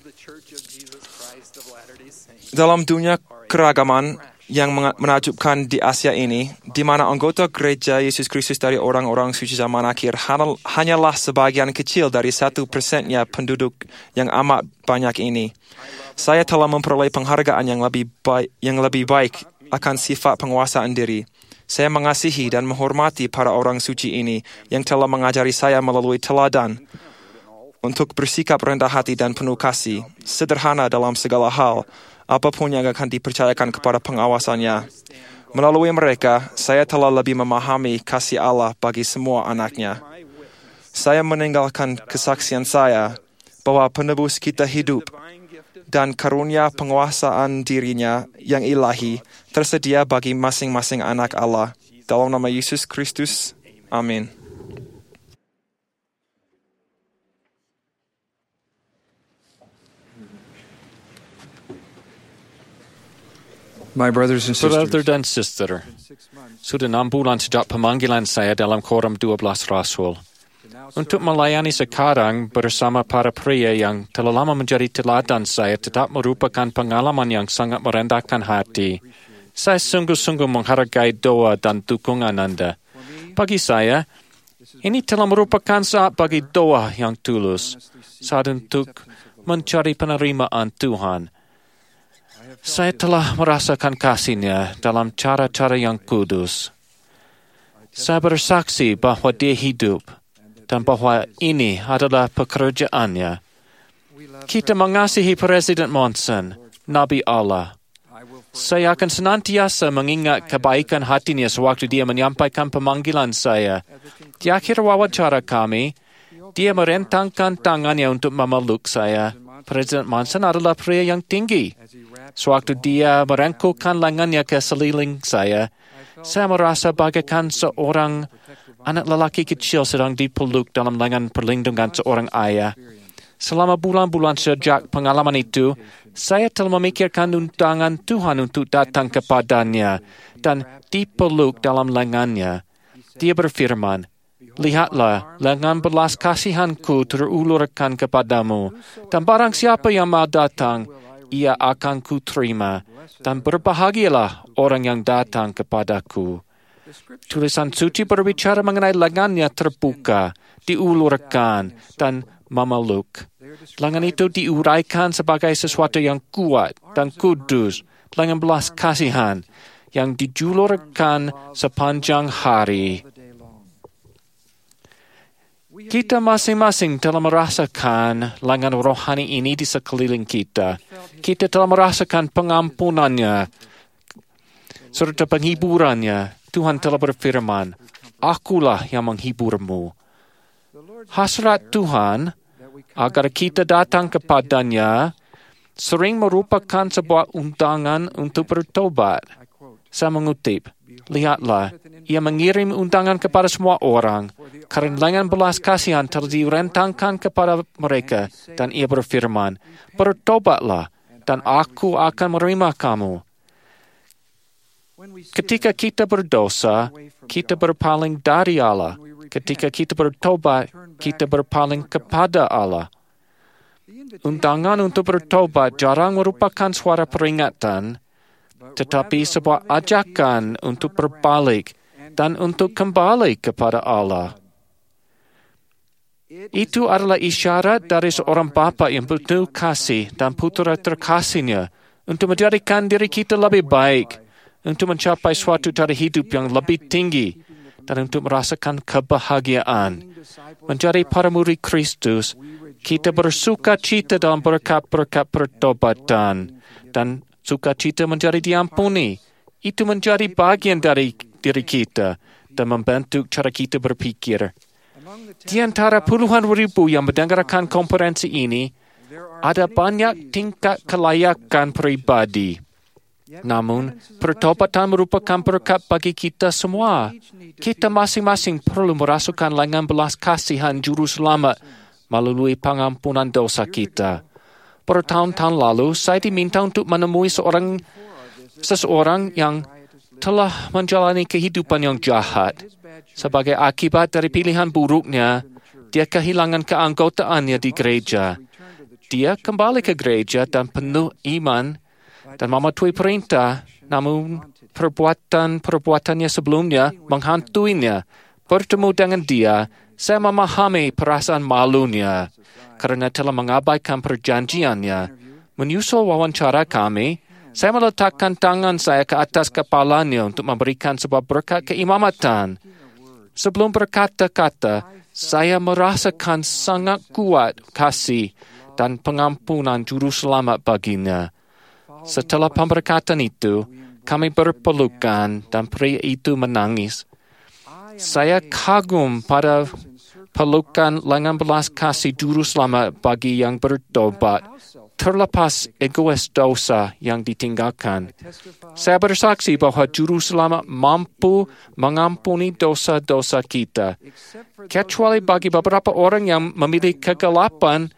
Dalam dunia keragaman yang menakjubkan di Asia ini, di mana anggota gereja Yesus Kristus dari orang-orang suci zaman akhir hanyalah sebagian kecil dari satu persennya penduduk yang amat banyak ini, saya telah memperoleh penghargaan yang lebih baik, yang lebih baik akan sifat penguasaan diri. Saya mengasihi dan menghormati para orang suci ini yang telah mengajari saya melalui teladan untuk bersikap rendah hati dan penuh kasih, sederhana dalam segala hal, apapun yang akan dipercayakan kepada pengawasannya. Melalui mereka, saya telah lebih memahami kasih Allah bagi semua anaknya. Saya meninggalkan kesaksian saya bahwa penebus kita hidup dan karunia penguasaan dirinya yang ilahi tersedia bagi masing-masing anak Allah. Dalam nama Yesus Kristus, amin. My brothers and sisters, Brother dan sister, sudah enam bulan sejak pemanggilan saya dalam Quorum dua belas Rasul. Untuk melayani sekarang bersama para pria yang telah lama menjadi teladan saya tetap merupakan pengalaman yang sangat merendahkan hati. Saya sungguh-sungguh menghargai doa dan dukungan Anda. Bagi saya, ini telah merupakan saat bagi doa yang tulus, saat untuk mencari penerimaan Tuhan. Saya telah merasakan kasih-Nya dalam cara-cara yang kudus. Saya bersaksi bahwa Dia hidup dan bahwa ini adalah pekerjaannya. Kita mengasihi Presiden Monson, Nabi Allah. Saya akan senantiasa mengingat kebaikan hatinya sewaktu dia menyampaikan pemanggilan saya. Di akhir wawancara kami, dia merentangkan tangannya untuk memeluk saya. Presiden Monson adalah pria yang tinggi. Sewaktu dia merangkulkan lengannya ke seliling saya, saya merasa bagaikan seorang anak lelaki kecil sedang dipeluk dalam lengan perlindungan seorang ayah. Selama bulan-bulan sejak pengalaman itu, saya telah memikirkan undangan Tuhan untuk datang kepadanya dan dipeluk dalam lengannya. Dia berfirman, "Lihatlah, lengan belas kasihanku terulurkan kepadamu, dan barang siapa yang mau datang, ia akan kuterima, dan berbahagialah orang yang datang kepadaku." Tulisan suci berbicara mengenai lengannya terbuka, diulurkan, dan memeluk. Lengan itu diuraikan sebagai sesuatu yang kuat dan kudus, lengan belas kasihan yang dijulurkan sepanjang hari. Kita masing-masing telah merasakan lengan rohani ini di sekeliling kita. Kita telah merasakan pengampunannya serta penghiburannya. Tuhan telah berfirman, "Akulah yang menghiburmu." Hasrat Tuhan agar kita datang kepadanya sering merupakan sebuah undangan untuk bertobat. Saya mengutip, "Lihatlah, ia mengirim undangan kepada semua orang, kerana lengan belas kasihan telah direntangkan kepada mereka, dan ia berfirman, bertobatlah, dan aku akan menerima kamu." Ketika kita berdosa, kita berpaling dari Allah. Ketika kita bertobat, kita berpaling kepada Allah. Undangan untuk bertobat jarang merupakan suara peringatan, tetapi sebuah ajakan untuk berbalik dan untuk kembali kepada Allah. Itu adalah isyarat dari seorang bapa yang betul kasih dan putera terkasihnya untuk menjadikan diri kita lebih baik, untuk mencapai suatu tarikh hidup yang lebih tinggi, dan untuk merasakan kebahagiaan. Menjadi para murid Kristus, kita bersuka cita dalam berkat-berkat pertobatan, dan sukacita menjadi diampuni. Itu menjadi bagian dari diri kita dan membentuk cara kita berpikir. Di antara puluhan ribu yang mendengarkan konferensi ini, ada banyak tingkat kelayakan pribadi. Namun, pertobatan merupakan berkat bagi kita semua. Kita masing-masing perlu merasukan lengan belas kasihan Juru Selamat melalui pengampunan dosa kita. Bertahun-tahun lalu, saya diminta untuk menemui seorang seseorang yang telah menjalani kehidupan yang jahat. Sebagai akibat dari pilihan buruknya, dia kehilangan keanggotaannya di gereja. Dia kembali ke gereja dan penuh iman dan mematuhi perintah, namun perbuatan-perbuatannya sebelumnya menghantuinya. Bertemu dengan dia, saya memahami perasaan malunya kerana telah mengabaikan perjanjiannya. Menyusul wawancara kami, saya meletakkan tangan saya ke atas kepalanya untuk memberikan sebuah berkat keimamatan. Sebelum berkata-kata, saya merasakan sangat kuat kasih dan pengampunan Juru Selamat baginya. Setelah pemberkatan itu, kami berpelukan dan pria itu menangis. Saya kagum pada pelukan lengan belas kasih Juru Selamat bagi yang bertobat, terlepas egois dosa yang ditinggalkan. Saya bersaksi bahwa Juru Selamat mampu mengampuni dosa-dosa kita. Kecuali bagi beberapa orang yang memilih kegelapan,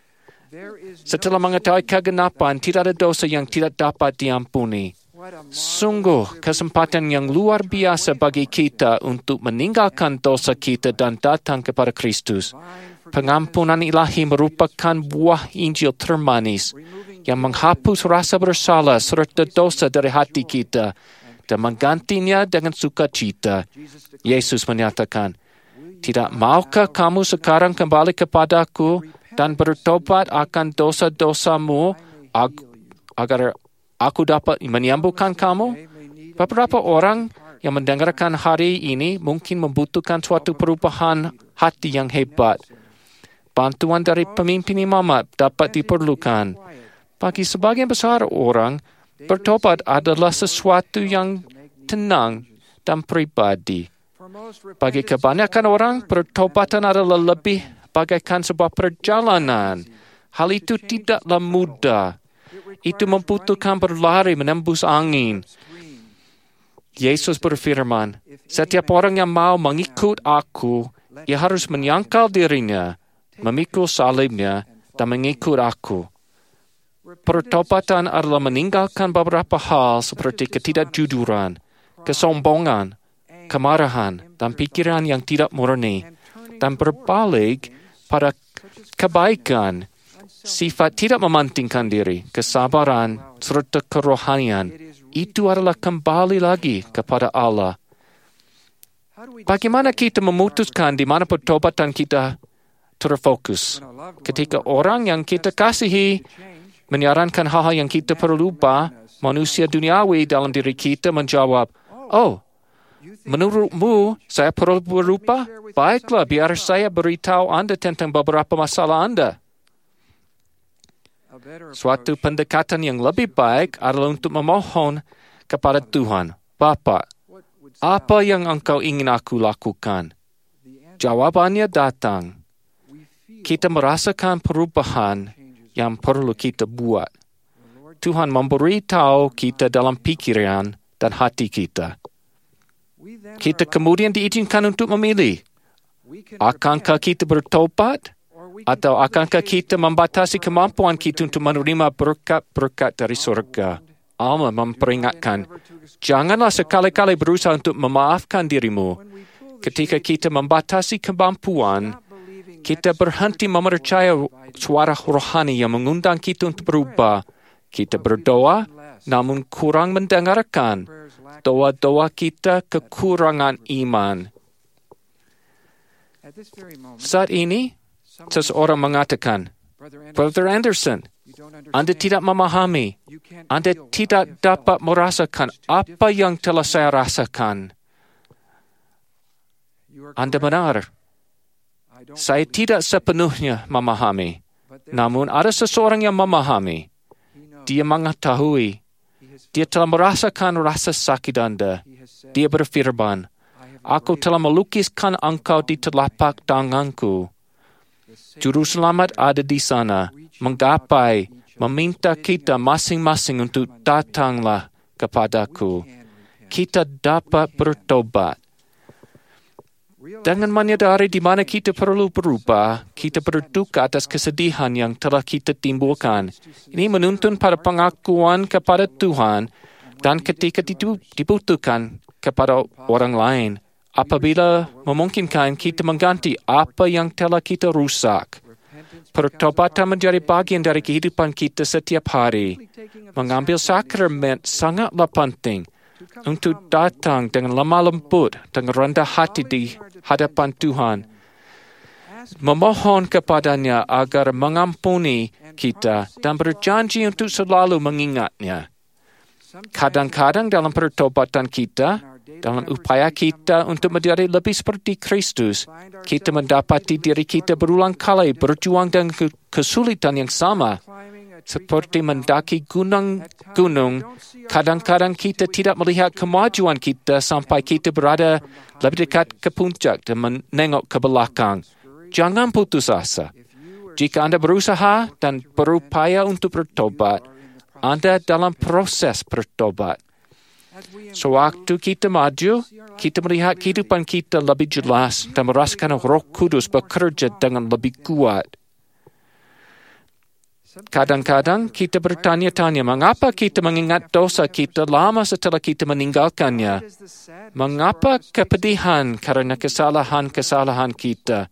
setelah mengetahui kegenapan, tidak ada dosa yang tidak dapat diampuni. Sungguh kesempatan yang luar biasa bagi kita untuk meninggalkan dosa kita dan datang kepada Kristus. Pengampunan ilahi merupakan buah Injil termanis yang menghapus rasa bersalah serta dosa dari hati kita dan menggantinya dengan sukacita. Yesus menyatakan, "Tidak maukah kamu sekarang kembali kepadaku dan bertobat akan dosa-dosamu ag- agar aku dapat menyembuhkan kamu? Beberapa orang yang mendengarkan hari ini mungkin membutuhkan suatu perubahan hati yang hebat. Bantuan dari pemimpin imamat dapat diperlukan. Bagi sebagian besar orang, bertobat adalah sesuatu yang tenang dan pribadi. Bagi kebanyakan orang, pertobatan adalah lebih bagaikan sebuah perjalanan. Hal itu tidaklah mudah. Itu membutuhkan berlari menembus angin. Yesus berfirman, setiap orang yang mau mengikut aku, ia harus menyangkal dirinya, memikul salibnya, dan mengikut aku. Pertobatan adalah meninggalkan beberapa hal seperti ketidakjujuran, kesombongan, kemarahan, dan pikiran yang tidak murni, dan berbalik pada kebaikan, sifat tidak mementingkan diri, kesabaran, serta kerohanian. Itu adalah kembali lagi kepada Allah. Bagaimana kita memutuskan di mana pertobatan kita terfokus? Ketika orang yang kita kasihi menyarankan hal-hal yang kita perlu ubah, manusia duniawi dalam diri kita menjawab, oh, menurutmu saya perlu berubah? Baiklah, biar saya beritahu Anda tentang beberapa masalah Anda. Suatu pendekatan yang lebih baik adalah untuk memohon kepada Tuhan, Bapa, apa yang Engkau ingin aku lakukan? Jawabannya datang. Kita merasakan perubahan yang perlu kita buat. Tuhan memberitahu kita dalam pikiran dan hati kita. Kita kemudian diizinkan untuk memilih. Akankah kita bertobat? Atau akankah kita membatasi kemampuan kita untuk menerima berkat-berkat dari surga? Alma memperingatkan, janganlah sekali-kali berusaha untuk memaafkan dirimu. Ketika kita membatasi kemampuan, kita berhenti mempercayai suara rohani yang mengundang kita untuk berubah. Kita berdoa, namun kurang mendengarkan. Doa-doa kita kekurangan iman. Saat ini, seseorang mengatakan, Brother Anderson, Anda tidak memahami. Anda tidak dapat merasakan apa yang telah saya rasakan. Anda benar. Saya tidak sepenuhnya memahami. Namun ada seseorang yang memahami. Dia mengetahui. Dia telah merasakan rasa sakit Anda. Dia berfirman, aku telah melukiskan engkau di telapak tanganku. Juru selamat ada di sana, menggapai, meminta kita masing-masing untuk datanglah kepadaku. Kita dapat bertobat. Dengan menyadari di mana kita perlu berubah, kita berduka atas kesedihan yang telah kita timbulkan. Ini menuntun pada pengakuan kepada Tuhan dan ketika dibutuhkan kepada orang lain. Apabila memungkinkan kita mengganti apa yang telah kita rusak. Pertobatan menjadi bagian dari kehidupan kita setiap hari. Mengambil sakramen sangatlah penting untuk datang dengan lemah lembut dan rendah hati di hadapan Tuhan. Memohon kepadanya agar mengampuni kita dan berjanji untuk selalu mengingatnya. Kadang-kadang dalam pertobatan kita, dalam upaya kita untuk menjadi lebih seperti Kristus, kita mendapati diri kita berulang kali berjuang dengan kesulitan yang sama. Seperti mendaki gunung-gunung, kadang-kadang kita tidak melihat kemajuan kita sampai kita berada lebih dekat ke puncak dan menengok ke belakang. Jangan putus asa. Jika Anda berusaha dan berupaya untuk bertobat, Anda dalam proses bertobat. Sewaktu kita maju, kita melihat kehidupan kita lebih jelas dan merasakan Roh Kudus bekerja dengan lebih kuat. Kadang-kadang kita bertanya-tanya, mengapa kita mengingat dosa kita lama setelah kita meninggalkannya? Mengapa kepedihan karena kesalahan-kesalahan kita?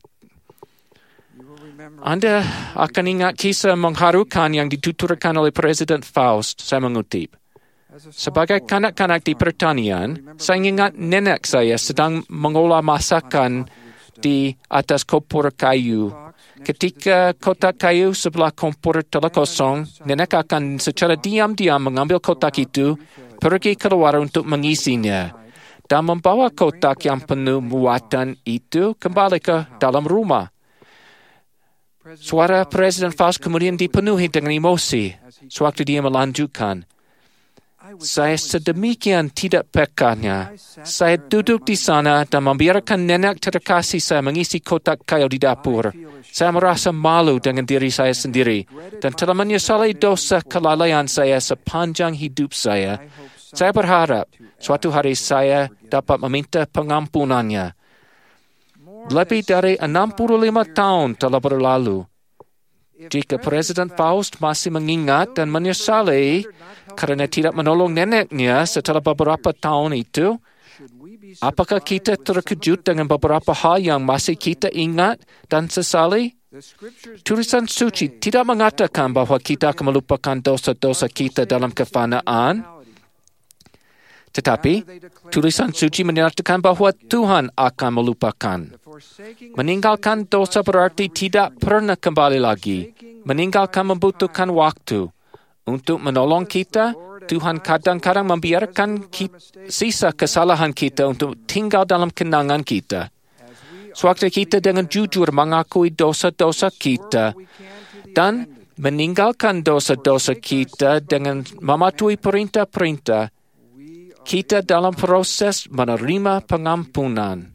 Anda akan ingat kisah mengharukan yang dituturkan oleh Presiden Faust. Saya mengutip. Sebagai kanak-kanak di pertanian, saya ingat nenek saya sedang mengolah masakan di atas kompor kayu Ketika kotak kayu sebelah kompor telah kosong, nenek akan secara diam-diam mengambil kotak itu, pergi keluar untuk mengisinya, dan membawa kotak yang penuh muatan itu kembali ke dalam rumah. Suara Presiden Faust kemudian dipenuhi dengan emosi sewaktu dia melanjutkan, "Saya sedemikian tidak pekanya. Saya duduk di sana dan membiarkan nenek terkasih saya mengisi kotak kayu di dapur. Saya merasa malu dengan diri saya sendiri dan telah menyesali dosa kelalaian saya sepanjang hidup saya. Saya berharap suatu hari saya dapat meminta pengampunannya." Lebih dari enam puluh lima tahun telah berlalu. Jika Presiden Faust masih mengingat dan menyesali kerana tidak menolong neneknya setelah beberapa tahun itu, apakah kita terkejut dengan beberapa hal yang masih kita ingat dan sesali? Tulisan suci tidak mengatakan bahawa kita akan melupakan dosa-dosa kita dalam kefanaan. Tetapi, tulisan suci menyatakan bahawa Tuhan akan melupakan. Meninggalkan dosa berarti tidak pernah kembali lagi. Meninggalkan membutuhkan waktu. Untuk menolong kita, Tuhan kadang-kadang membiarkan kita, sisa kesalahan kita untuk tinggal dalam kenangan kita. Sewaktu kita dengan jujur mengakui dosa-dosa kita dan meninggalkan dosa-dosa kita dengan mematuhi perintah-perintah, kita dalam proses menerima pengampunan.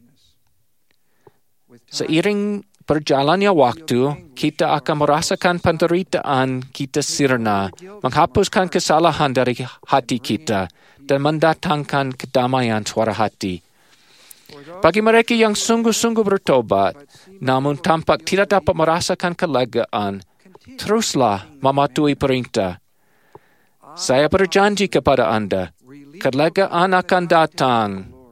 Seiring berjalannya waktu, kita akan merasakan penderitaan kita sirna, menghapuskan kesalahan dari hati kita, dan mendatangkan kedamaian suara hati. Bagi mereka yang sungguh-sungguh bertobat, namun tampak tidak dapat merasakan kelegaan, teruslah mematuhi perintah. Saya berjanji kepada anda, kelegaan akan datang.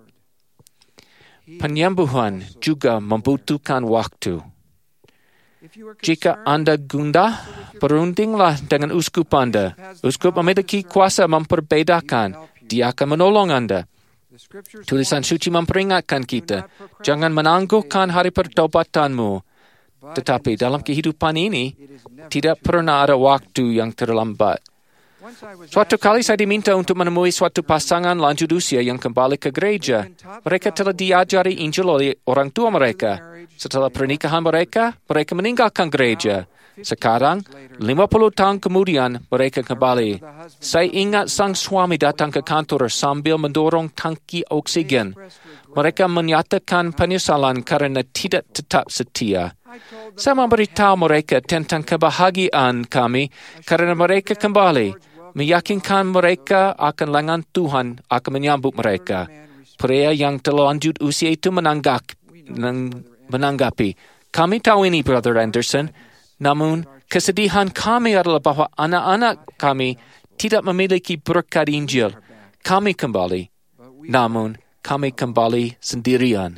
Penyembuhan juga membutuhkan waktu. Jika anda gundah, berundinglah dengan uskup anda. Uskup memiliki kuasa memperbedakan. Dia akan menolong anda. Tulisan suci memperingatkan kita, jangan menangguhkan hari pertobatanmu. Tetapi dalam kehidupan ini, tidak pernah ada waktu yang terlambat. Suatu kali saya diminta untuk menemui suatu pasangan lanjut usia yang kembali ke gereja. Mereka telah diajari Injil oleh orang tua mereka. Setelah pernikahan mereka, mereka meninggalkan gereja. Sekarang, lima puluh tahun kemudian, mereka kembali. Saya ingat sang suami datang ke kantor sambil mendorong tangki oksigen. Mereka menyatakan penyesalan kerana tidak tetap setia. Saya memberitahu mereka tentang kebahagiaan kami kerana mereka kembali. Meyakinkan mereka akan lengan Tuhan akan menyambut mereka. Pria yang telah lanjut usia itu menanggap, menanggapi, "Kami tahu ini, Brother Anderson, namun kesedihan kami adalah bahawa anak-anak kami tidak memiliki berkat Injil. Kami kembali, namun kami kembali sendirian."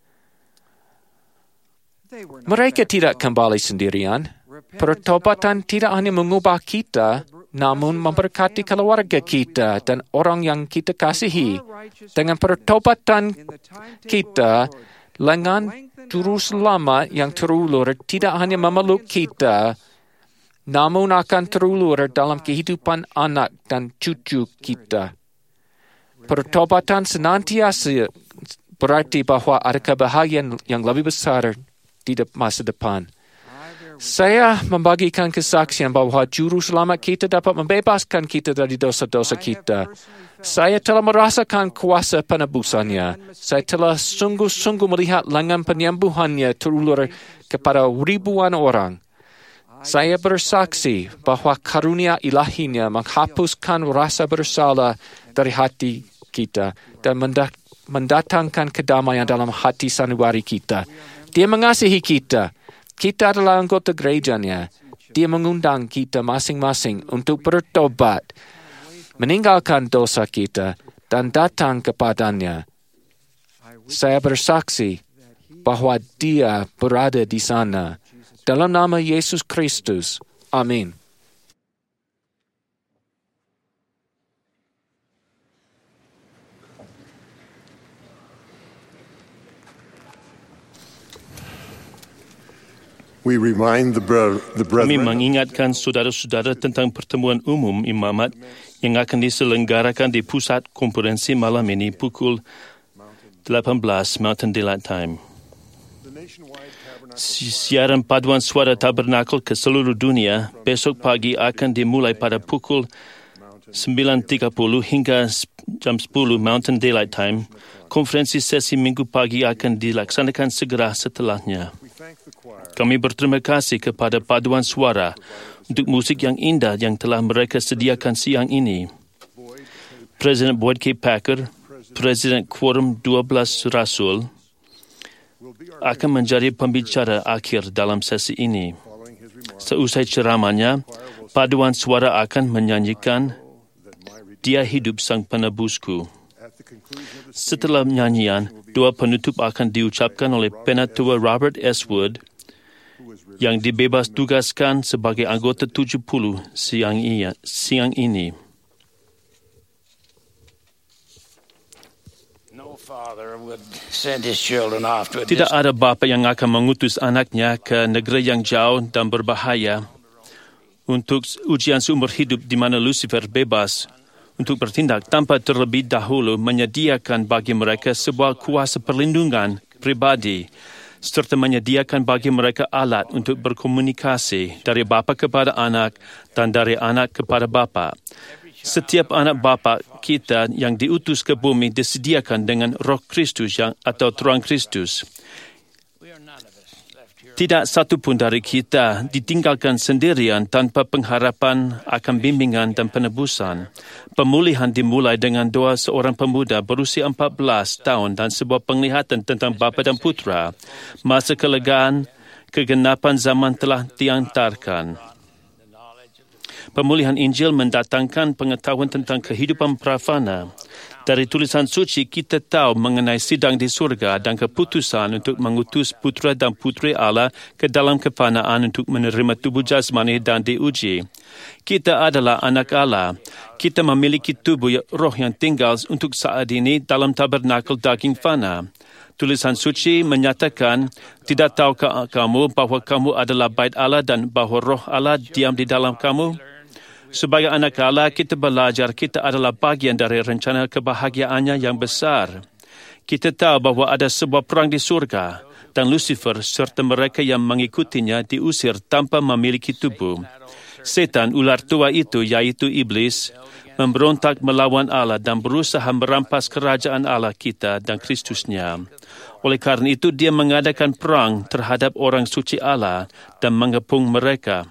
Mereka tidak kembali sendirian. Pertobatan tidak hanya mengubah kita, namun memberkati keluarga kita dan orang yang kita kasihi. Dengan pertobatan kita, lengan juru selamat yang terulur tidak hanya memeluk kita, namun akan terulur dalam kehidupan anak dan cucu kita. Pertobatan senantiasa berarti bahawa ada kebahagiaan yang lebih besar di masa depan. Saya membagikan kesaksian bahawa juru selamat kita dapat membebaskan kita dari dosa-dosa kita. Saya telah merasakan kuasa penebusannya. Saya telah sungguh-sungguh melihat lengan penyembuhannya terulur kepada ribuan orang. Saya bersaksi bahawa karunia ilahinya menghapuskan rasa bersalah dari hati kita dan mendatangkan kedamaian dalam hati sanubari kita. Dia mengasihi kita. Kita adalah anggota gerejanya. Dia mengundang kita masing-masing untuk bertobat, meninggalkan dosa kita, dan datang kepadanya. Saya bersaksi bahawa dia berada di sana. Dalam nama Yesus Kristus. Amin. We remind the, bro- the Kami brethren mengingatkan saudara-saudara tentang pertemuan umum imamat yang akan diselenggarakan di pusat konferensi malam ini pukul lapan belas Mountain Daylight Time. Siaran paduan suara tabernakel ke seluruh dunia besok pagi akan dimulai pada pukul sembilan tiga puluh hingga jam sepuluh Mountain Daylight Time. Konferensi sesi minggu pagi akan dilaksanakan segera setelahnya. Kami berterima kasih kepada paduan suara untuk musik yang indah yang telah mereka sediakan siang ini. Presiden Boyd K. Packer, Presiden Quorum dua belas Rasul, akan menjadi pembicara akhir dalam sesi ini. Seusai ceramahnya, paduan suara akan menyanyikan Dia Hidup Sang Penebusku. Setelah nyanyian, doa penutup akan diucapkan oleh Penatua Robert S. Wood yang dibebas tugaskan sebagai anggota tujuh puluh siang, iya, siang ini. Tidak ada bapa yang akan mengutus anaknya ke negeri yang jauh dan berbahaya untuk ujian seumur hidup di mana Lucifer bebas untuk bertindak tanpa terlebih dahulu menyediakan bagi mereka sebuah kuasa perlindungan pribadi serta menyediakan bagi mereka alat untuk berkomunikasi dari bapa kepada anak dan dari anak kepada bapa. Setiap anak bapa kita yang diutus ke bumi disediakan dengan Roh Kristus yang atau Terang Kristus. Tidak satu pun dari kita ditinggalkan sendirian tanpa pengharapan akan bimbingan dan penebusan. Pemulihan dimulai dengan doa seorang pemuda berusia empat belas tahun dan sebuah penglihatan tentang Bapa dan Putra. Masa kelegaan, kegenapan zaman telah diantarkan. Pemulihan Injil mendatangkan pengetahuan tentang kehidupan prafana. Dari tulisan suci, kita tahu mengenai sidang di surga dan keputusan untuk mengutus putra dan putri Allah ke dalam kefanaan untuk menerima tubuh jasmani dan diuji. Kita adalah anak Allah. Kita memiliki tubuh roh yang tinggal untuk saat ini dalam tabernakel daging fana. Tulisan suci menyatakan, tidak tahukah kamu bahawa kamu adalah bait Allah dan bahawa roh Allah diam di dalam kamu? Sebagai anak Allah, kita belajar kita adalah bagian dari rencana kebahagiaannya yang besar. Kita tahu bahawa ada sebuah perang di surga dan Lucifer serta mereka yang mengikutinya diusir tanpa memiliki tubuh. Setan, ular tua itu, yaitu iblis, memberontak melawan Allah dan berusaha merampas kerajaan Allah kita dan Kristusnya. Oleh karena itu, dia mengadakan perang terhadap orang suci Allah dan mengepung mereka.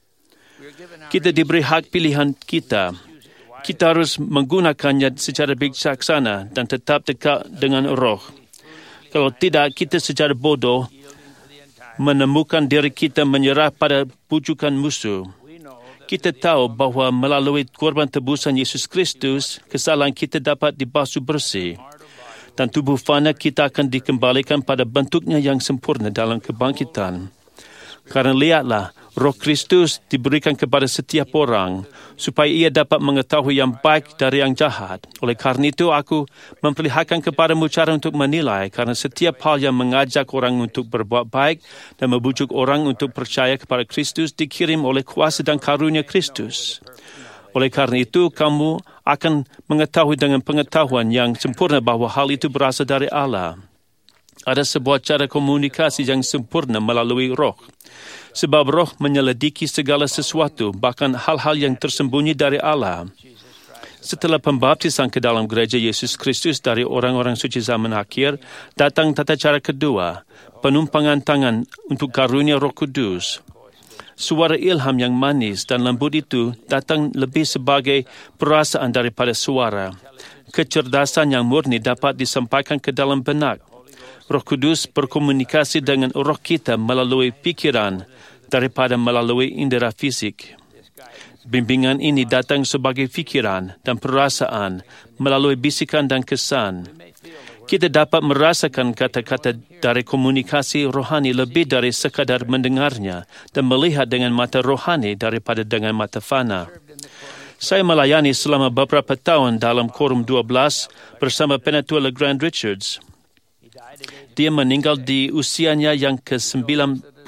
Kita diberi hak pilihan kita. Kita harus menggunakannya secara bijaksana dan tetap dekat dengan roh. Kalau tidak, kita secara bodoh menemukan diri kita menyerah pada pujukan musuh. Kita tahu bahawa melalui korban tebusan Yesus Kristus, kesalahan kita dapat dibasuh bersih. Dan tubuh fana kita akan dikembalikan pada bentuknya yang sempurna dalam kebangkitan. Karena lihatlah, Roh Kristus diberikan kepada setiap orang supaya ia dapat mengetahui yang baik dari yang jahat. Oleh karena itu, aku memperlihatkan kepadamu cara untuk menilai karena setiap hal yang mengajak orang untuk berbuat baik dan membujuk orang untuk percaya kepada Kristus dikirim oleh kuasa dan karunia Kristus. Oleh karena itu, kamu akan mengetahui dengan pengetahuan yang sempurna bahawa hal itu berasal dari Allah. Ada sebuah cara komunikasi yang sempurna melalui roh. Sebab roh menyelidiki segala sesuatu, bahkan hal-hal yang tersembunyi dari Allah. Setelah pembaptisan ke dalam gereja Yesus Kristus dari orang-orang suci zaman akhir, datang tata cara kedua, penumpangan tangan untuk karunia Roh Kudus. Suara ilham yang manis dan lembut itu datang lebih sebagai perasaan daripada suara. Kecerdasan yang murni dapat disampaikan ke dalam benak. Roh Kudus berkomunikasi dengan roh kita melalui pikiran daripada melalui indera fisik. Bimbingan ini datang sebagai fikiran dan perasaan melalui bisikan dan kesan. Kita dapat merasakan kata-kata dari komunikasi rohani lebih dari sekadar mendengarnya dan melihat dengan mata rohani daripada dengan mata fana. Saya melayani selama beberapa tahun dalam Quorum dua belas bersama Penatua LeGrand Richards. Dia meninggal di usianya yang ke sembilan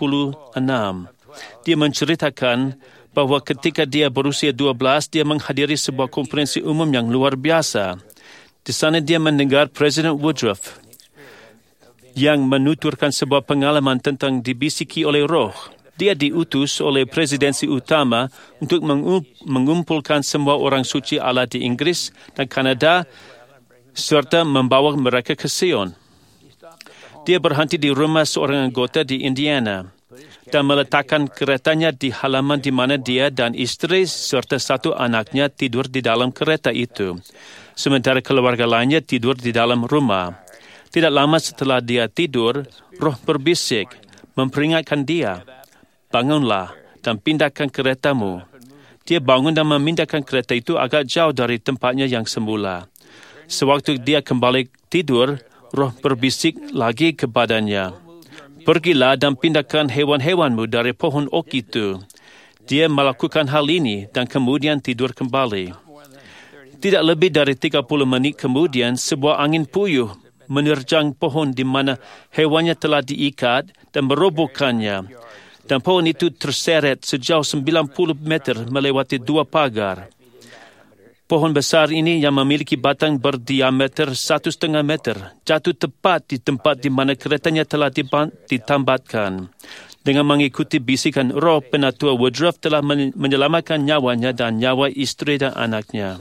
puluh enam. Dia menceritakan bahawa ketika dia berusia dua belas, dia menghadiri sebuah konferensi umum yang luar biasa. Di sana dia mendengar Presiden Woodruff yang menuturkan sebuah pengalaman tentang dibisiki oleh roh. Dia diutus oleh presidensi utama untuk mengumpulkan semua orang suci Allah di Inggris dan Kanada serta membawa mereka ke Sion. Dia berhenti di rumah seorang anggota di Indiana dan meletakkan keretanya di halaman di mana dia dan isteri serta satu anaknya tidur di dalam kereta itu. Sementara keluarga lainnya tidur di dalam rumah. Tidak lama setelah dia tidur, roh berbisik, memperingatkan dia, bangunlah dan pindahkan keretamu. Dia bangun dan memindahkan kereta itu agak jauh dari tempatnya yang semula. Sewaktu dia kembali tidur, roh berbisik lagi kepadanya, pergilah dan pindahkan hewan-hewanmu dari pohon ok itu. Dia melakukan hal ini dan kemudian tidur kembali. Tidak lebih dari tiga puluh minit kemudian, sebuah angin puyuh menerjang pohon di mana hewannya telah diikat dan merobohkannya. Dan pohon itu terseret sejauh sembilan puluh meter melewati dua pagar. Pohon besar ini yang memiliki batang berdiameter satu setengah meter jatuh tepat di tempat di mana keretanya telah ditambatkan. Dengan mengikuti bisikan roh, Penatua Woodruff telah menyelamatkan nyawanya dan nyawa isteri dan anaknya.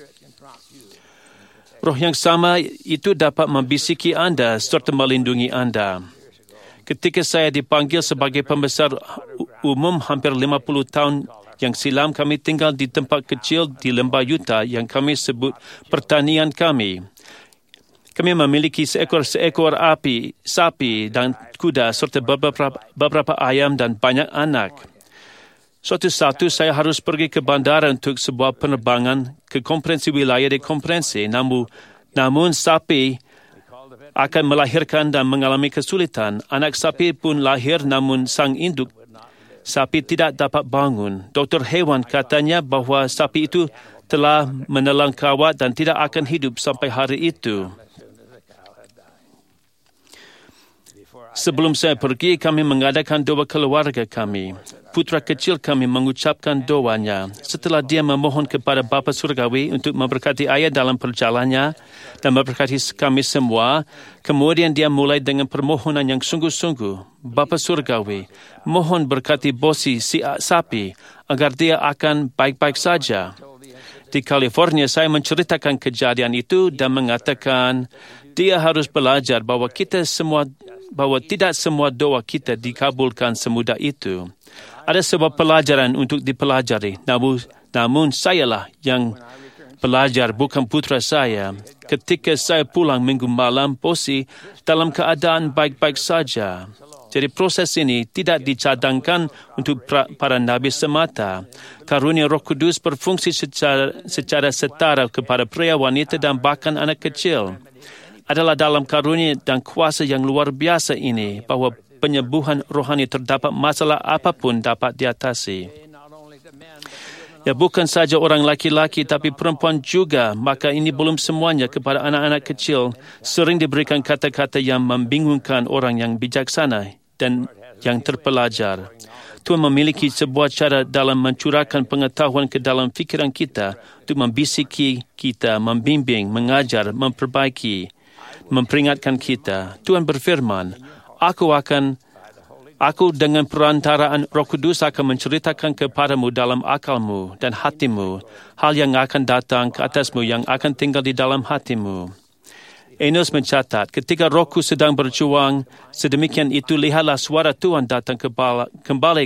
Roh yang sama itu dapat membisiki anda serta melindungi anda. Ketika saya dipanggil sebagai pembesar umum hampir lima puluh tahun yang silam, kami tinggal di tempat kecil di lembah Utah yang kami sebut pertanian kami. Kami memiliki seekor-seekor api, sapi dan kuda serta beberapa, beberapa ayam dan banyak anak. Suatu satu saya harus pergi ke bandara untuk sebuah penerbangan ke konferensi wilayah di konferensi. Namun, namun sapi akan melahirkan dan mengalami kesulitan. Anak sapi pun lahir namun sang induk sapi tidak dapat bangun. Doktor hewan katanya bahawa sapi itu telah menelan kawat dan tidak akan hidup sampai hari itu. Sebelum saya pergi, kami mengadakan doa keluarga kami. Putra kecil kami mengucapkan doanya. Setelah dia memohon kepada Bapa Surgawi untuk memberkati ayah dalam perjalanannya dan memberkati kami semua, kemudian dia mulai dengan permohonan yang sungguh-sungguh. Bapa Surgawi, mohon berkati Bosi si sapi agar dia akan baik-baik saja. Di California, saya menceritakan kejadian itu dan mengatakan dia harus belajar bahawa kita semua bahawa tidak semua doa kita dikabulkan semudah itu. Ada sebuah pelajaran untuk dipelajari. Namun, namun sayalah yang belajar, bukan putra saya. Ketika saya pulang minggu malam, Bosi dalam keadaan baik-baik saja. Jadi proses ini tidak dicadangkan untuk pra, para nabi semata. Karunia Roh Kudus berfungsi secara, secara setara kepada pria, wanita dan bahkan anak kecil. Adalah dalam karunia dan kuasa yang luar biasa ini bahawa penyembuhan rohani terdapat masalah apapun dapat diatasi. Ya, bukan saja orang laki-laki tapi perempuan juga, maka ini belum semuanya kepada anak-anak kecil sering diberikan kata-kata yang membingungkan orang yang bijaksana dan yang terpelajar. Tuhan memiliki sebuah cara dalam mencurahkan pengetahuan ke dalam fikiran kita untuk membisiki kita, membimbing, mengajar, memperbaiki, memperingatkan kita. Tuhan berfirman, Aku akan, aku dengan perantaraan Roh Kudus akan menceritakan kepadamu dalam akalmu dan hatimu hal yang akan datang ke atasmu yang akan tinggal di dalam hatimu. Enos mencatat, ketika rohku sedang berjuang, sedemikian itu lihatlah suara Tuhan datang kembali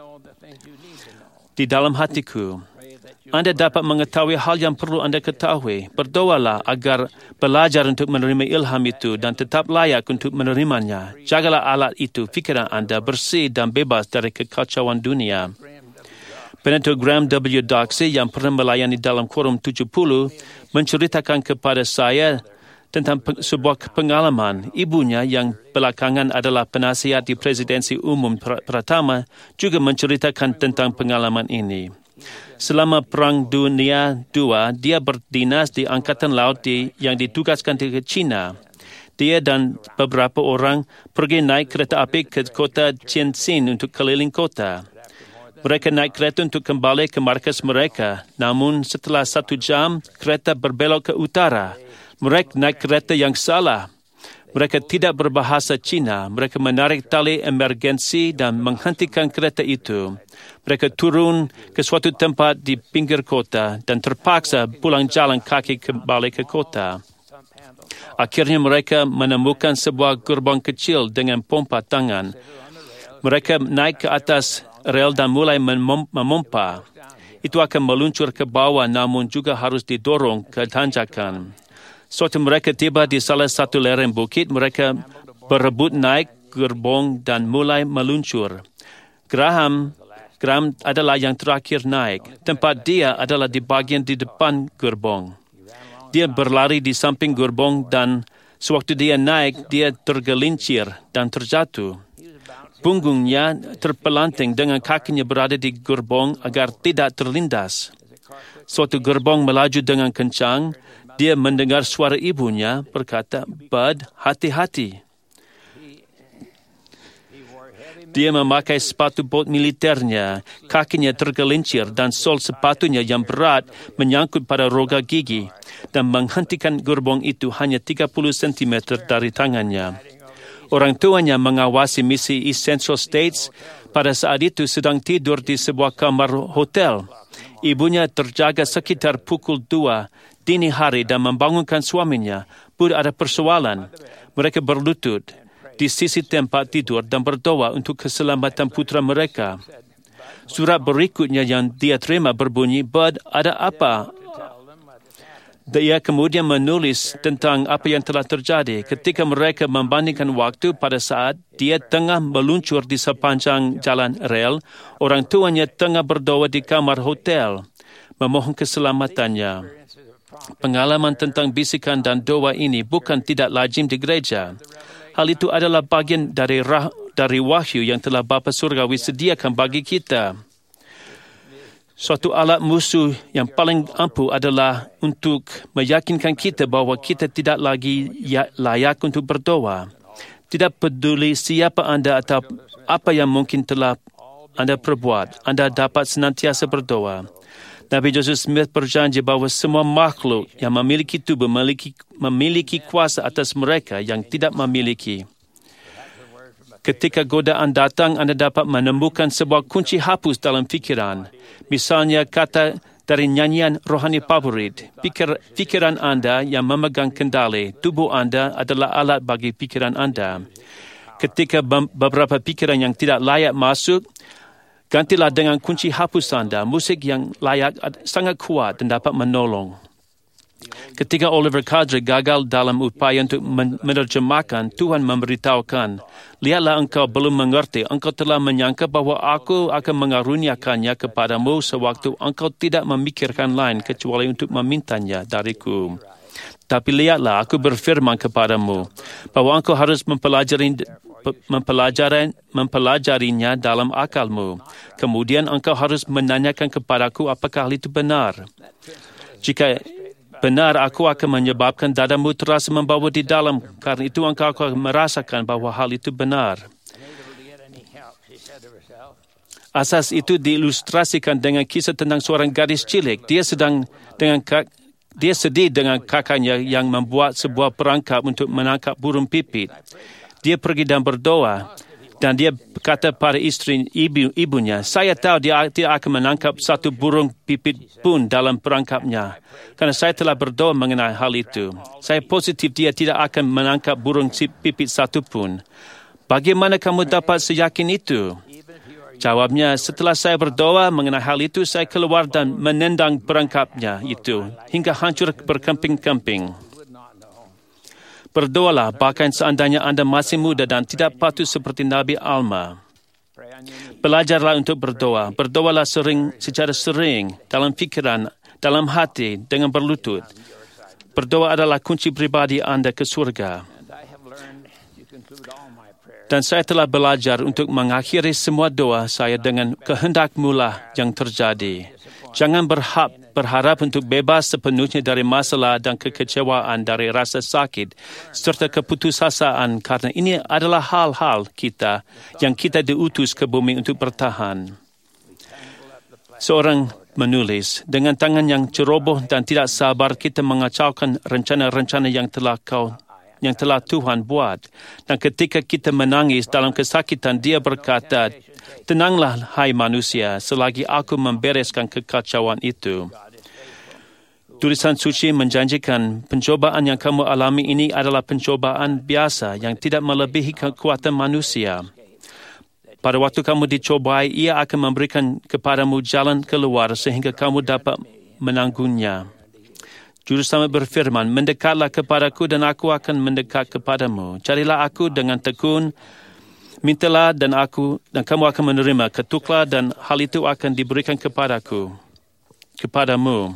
di dalam hatiku. Anda dapat mengetahui hal yang perlu anda ketahui. Berdoalah agar belajar untuk menerima ilham itu dan tetap layak untuk menerimanya. Jagalah alat itu, fikiran anda bersih dan bebas dari kekacauan dunia. Penatua Graham W. Doxey yang pernah melayani dalam Quorum tujuh puluh menceritakan kepada saya tentang sebuah pengalaman. Ibunya yang belakangan adalah penasihat di Presidensi Umum Pertama juga menceritakan tentang pengalaman ini. Selama Perang Dunia Kedua, dia berdinas di Angkatan Laut di, yang ditugaskan di China. Dia dan beberapa orang pergi naik kereta api ke kota Tianjin untuk keliling kota. Mereka naik kereta untuk kembali ke markas mereka. Namun setelah satu jam, kereta berbelok ke utara. Mereka naik kereta yang salah. Mereka tidak berbahasa Cina. Mereka menarik tali emergensi dan menghentikan kereta itu. Mereka turun ke suatu tempat di pinggir kota dan terpaksa pulang jalan kaki kembali ke kota. Akhirnya mereka menemukan sebuah gerbong kecil dengan pompa tangan. Mereka naik ke atas rel dan mulai memompa. Itu akan meluncur ke bawah namun juga harus didorong ke tanjakan. Suatu mereka tiba di salah satu lereng bukit, mereka berebut naik gerbong dan mulai meluncur. Graham, Graham adalah yang terakhir naik. Tempat dia adalah di bagian di depan gerbong. Dia berlari di samping gerbong dan sewaktu dia naik, dia tergelincir dan terjatuh. Punggungnya terpelanting dengan kakinya berada di gerbong agar tidak terlindas. Suatu gerbong melaju dengan kencang. Dia mendengar suara ibunya berkata, "Bud, hati-hati." Dia memakai sepatu bot militernya, kakinya tergelincir dan sol sepatunya yang berat menyangkut pada roga gigi dan menghentikan gerbong itu hanya tiga puluh sentimeter dari tangannya. Orang tuanya mengawasi misi East Central States pada saat itu sedang tidur di sebuah kamar hotel. Ibunya terjaga sekitar pukul dua dini hari dan membangunkan suaminya. Pun ada persoalan. Mereka berlutut di sisi tempat tidur dan berdoa untuk keselamatan putra mereka. Surat berikutnya yang dia terima berbunyi, "Bud, ada apa?" Dia kemudian menulis tentang apa yang telah terjadi ketika mereka membandingkan waktu pada saat dia tengah meluncur di sepanjang jalan rel. Orang tuanya tengah berdoa di kamar hotel, memohon keselamatannya. Pengalaman tentang bisikan dan doa ini bukan tidak lazim di gereja. Hal itu adalah bagian dari rah, dari wahyu yang telah Bapa Surgawi sediakan bagi kita. Suatu alat musuh yang paling ampuh adalah untuk meyakinkan kita bahawa kita tidak lagi layak untuk berdoa. Tidak peduli siapa anda atau apa yang mungkin telah anda perbuat, anda dapat senantiasa berdoa. Nabi Joseph Smith berjanji bahawa semua makhluk yang memiliki tubuh memiliki, memiliki kuasa atas mereka yang tidak memiliki. Ketika godaan datang, anda dapat menemukan sebuah kunci hapus dalam fikiran. Misalnya kata dari nyanyian rohani favorit, Pikir, fikiran anda yang memegang kendali, tubuh anda adalah alat bagi fikiran anda. Ketika beberapa fikiran yang tidak layak masuk, gantilah dengan kunci hapus anda. Musik yang layak sangat kuat dan dapat menolong. Ketika Oliver Cowdery gagal dalam upaya untuk menerjemahkan, Tuhan memberitahukan, "Lihatlah engkau belum mengerti, engkau telah menyangka bahawa aku akan mengaruniakannya kepadamu sewaktu engkau tidak memikirkan lain kecuali untuk memintanya dariku. Tapi lihatlah, aku berfirman kepadamu bahawa engkau harus mempelajari mempelajari mempelajarinya dalam akalmu. Kemudian engkau harus menanyakan kepadaku apakah hal itu benar. Jika benar, aku akan menyebabkan dadamu terasa membawa di dalam. Karena itu engkau akan merasakan bahawa hal itu benar." Asas itu diilustrasikan dengan kisah tentang seorang gadis cilik. Dia sedang dengan kak, dia sedih dengan kakaknya yang membuat sebuah perangkap untuk menangkap burung pipit. Dia pergi dan berdoa. Dan dia kata pada isteri ibu, ibunya, "Saya tahu dia tidak akan menangkap satu burung pipit pun dalam perangkapnya. Karena saya telah berdoa mengenai hal itu. Saya positif dia tidak akan menangkap burung pipit satu pun. Bagaimana kamu dapat seyakin itu?" Jawabnya, "Setelah saya berdoa mengenai hal itu, saya keluar dan menendang perangkapnya itu hingga hancur berkemping-kemping." Berdoalah, bahkan seandainya anda masih muda dan tidak patuh seperti Nabi Alma. Belajarlah untuk berdoa. Berdoalah sering, secara sering, dalam fikiran, dalam hati, dengan berlutut. Berdoa adalah kunci pribadi anda ke surga. Dan saya telah belajar untuk mengakhiri semua doa saya dengan kehendak-Mu lah yang terjadi. Jangan berharap, berharap untuk bebas sepenuhnya dari masalah dan kekecewaan, dari rasa sakit serta keputusasaan, karena ini adalah hal-hal kita yang kita diutus ke bumi untuk bertahan. Seorang menulis, dengan tangan yang ceroboh dan tidak sabar kita mengacaukan rencana-rencana yang telah kau yang telah Tuhan buat. Dan ketika kita menangis dalam kesakitan, dia berkata, tenanglah hai manusia, selagi aku membereskan kekacauan itu. Tulisan suci menjanjikan pencobaan yang kamu alami ini adalah pencobaan biasa yang tidak melebihi kekuatan manusia. Pada waktu kamu dicobai, ia akan memberikan kepadamu jalan keluar sehingga kamu dapat menanggungnya. Juru Selamat berfirman, mendekatlah kepadaku dan aku akan mendekat kepadamu. Carilah aku dengan tekun, mintalah dan aku dan kamu akan menerima. Ketuklah dan hal itu akan diberikan kepadaku, kepadamu.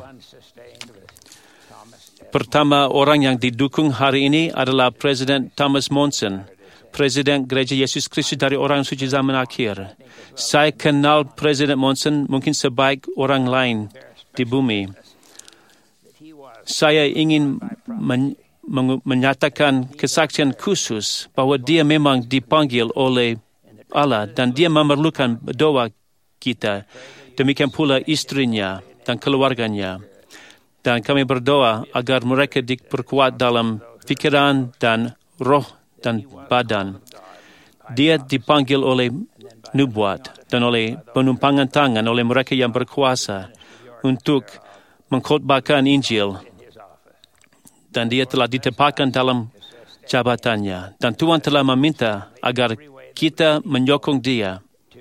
Pertama orang yang didukung hari ini adalah Presiden Thomas Monson, Presiden Gereja Yesus Kristus dari Orang Suci Zaman Akhir. Saya kenal Presiden Monson mungkin sebaik orang lain di bumi. Saya ingin men- men- menyatakan kesaksian khusus bahawa dia memang dipanggil oleh Allah dan dia memerlukan doa kita. Demikian pula istrinya dan keluarganya. Dan kami berdoa agar mereka diperkuat dalam fikiran dan roh dan badan. Dia dipanggil oleh nubuat dan oleh penumpangan tangan oleh mereka yang berkuasa untuk mengkhotbahkan Injil. Dan dia telah ditempatkan dalam jabatannya. Dan Tuhan telah meminta agar kita menyokong dia,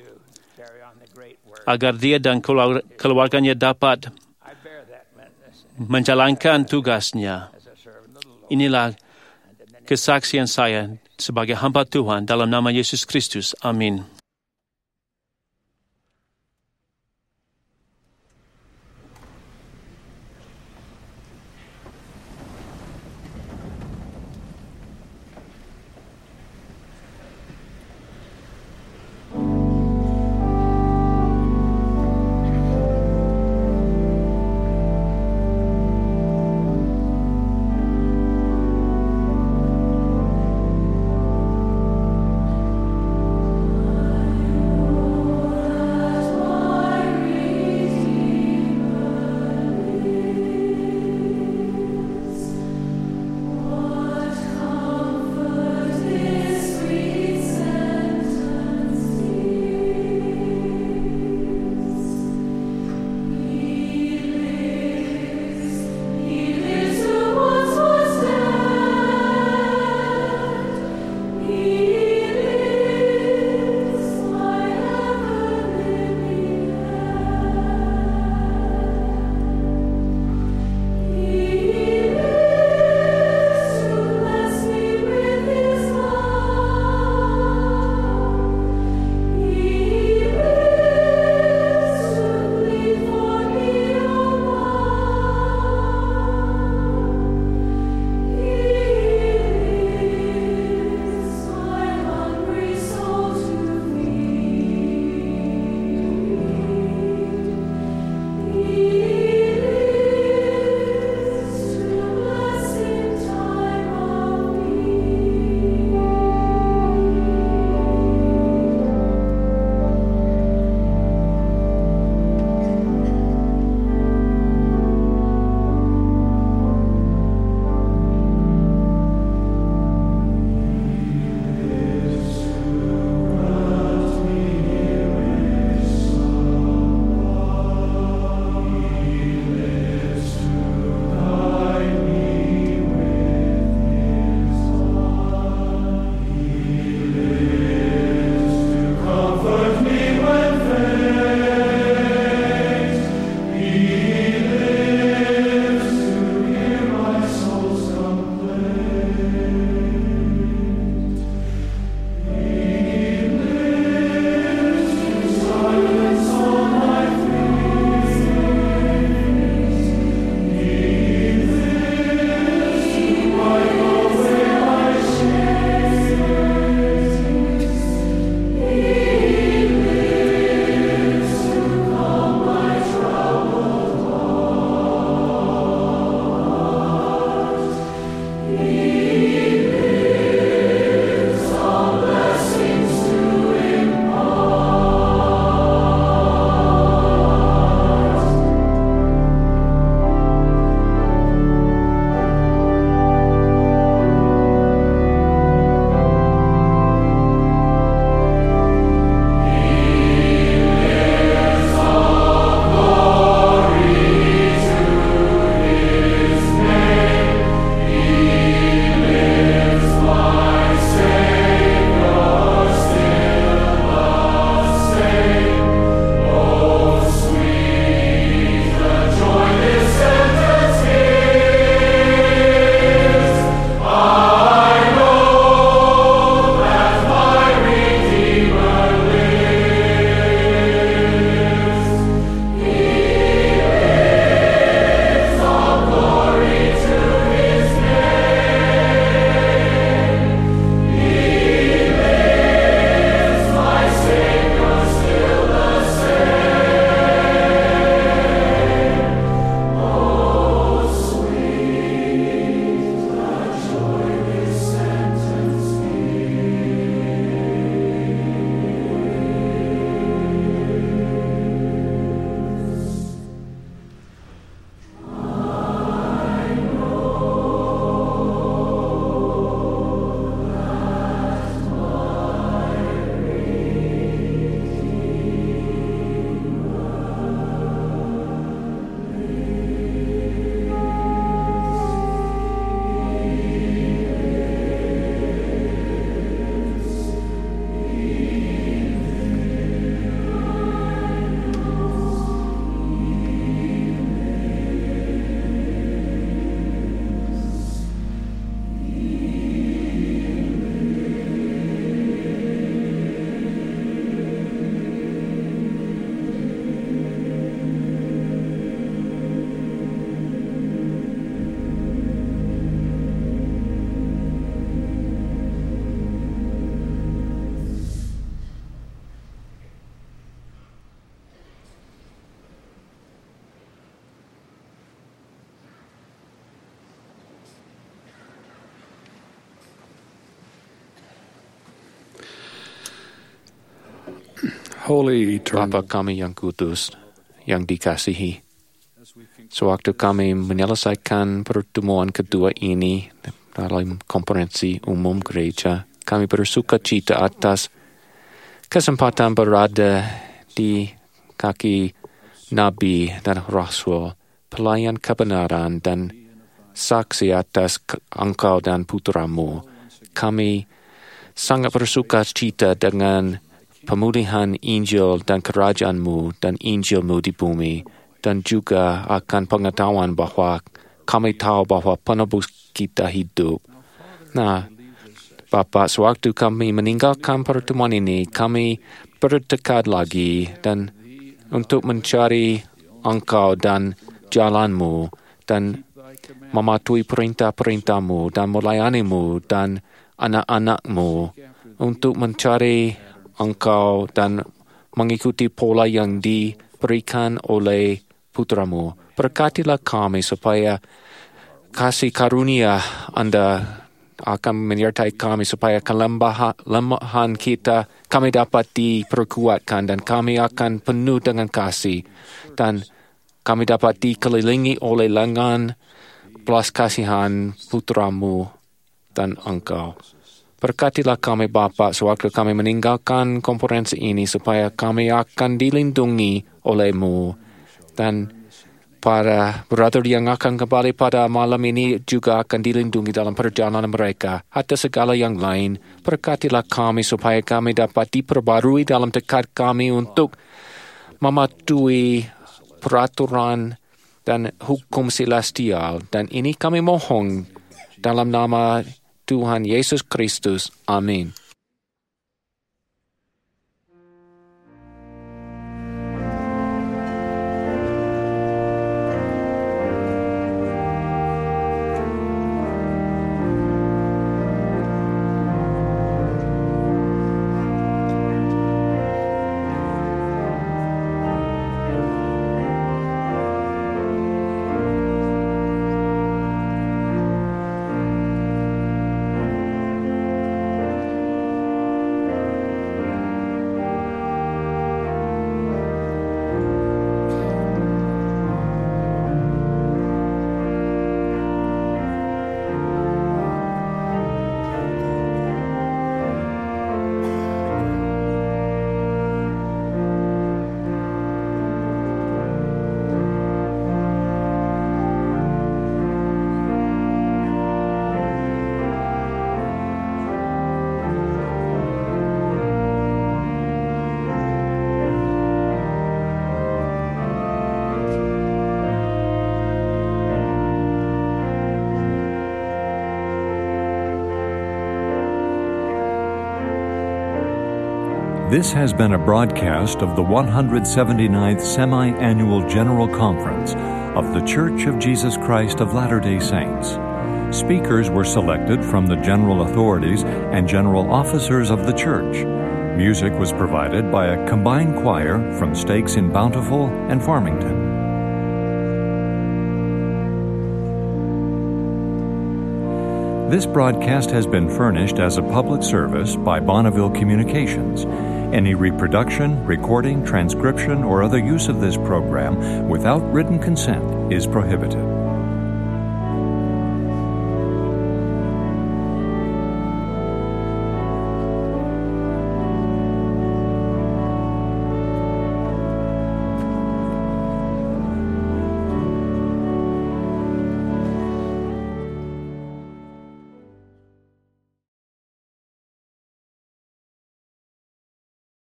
agar dia dan keluarganya dapat menjalankan tugasnya. Inilah kesaksian saya sebagai hamba Tuhan dalam nama Yesus Kristus. Amin. Holy eternal. Bapa kami yang kudus, yang dikasihi. Sewaktu kami menyelesaikan pertemuan kedua ini dalam konferensi umum gereja, kami bersuka cita atas kesempatan berada di kaki Nabi dan Rasul, pelayan kebenaran dan saksi atas Engkau dan putramu. Kami sangat bersuka cita dengan pemulihan Injil dan kerajaan-Mu dan Injil-Mu di bumi, dan juga akan pengetahuan bahwa kami tahu bahwa penebus kita hidup. Nah, Bapa, sewaktu kami meninggalkan pertemuan ini, kami bertekad lagi dan untuk mencari Engkau dan jalan-Mu dan mematuhi perintah-perintah-Mu dan melayani-Mu dan anak-anak-Mu untuk mencari Engkau dan mengikuti pola yang diberikan oleh putramu. Berkatilah kami supaya kasih karunia Anda akan menyertai kami supaya kelemahan kita kami dapat diperkuatkan dan kami akan penuh dengan kasih dan kami dapat dikelilingi oleh lengan belas kasihan putramu dan Engkau. Berkatilah kami Bapa sewaktu kami meninggalkan konferensi ini supaya kami akan dilindungi oleh-Mu dan para brother yang akan kembali pada malam ini juga akan dilindungi dalam perjalanan mereka. Atas segala yang lain, berkatilah kami supaya kami dapat diperbarui dalam tekad kami untuk mematuhi peraturan dan hukum celestial. Dan ini kami mohon dalam nama Tuhan Yesus Kristus. Amin. This has been a broadcast of the one hundred seventy-ninth Semi-Annual General Conference of The Church of Jesus Christ of Latter-day Saints. Speakers were selected from the general authorities and general officers of the church. Music was provided by a combined choir from stakes in Bountiful and Farmington. This broadcast has been furnished as a public service by Bonneville Communications. Any reproduction, recording, transcription, or other use of this program without written consent is prohibited.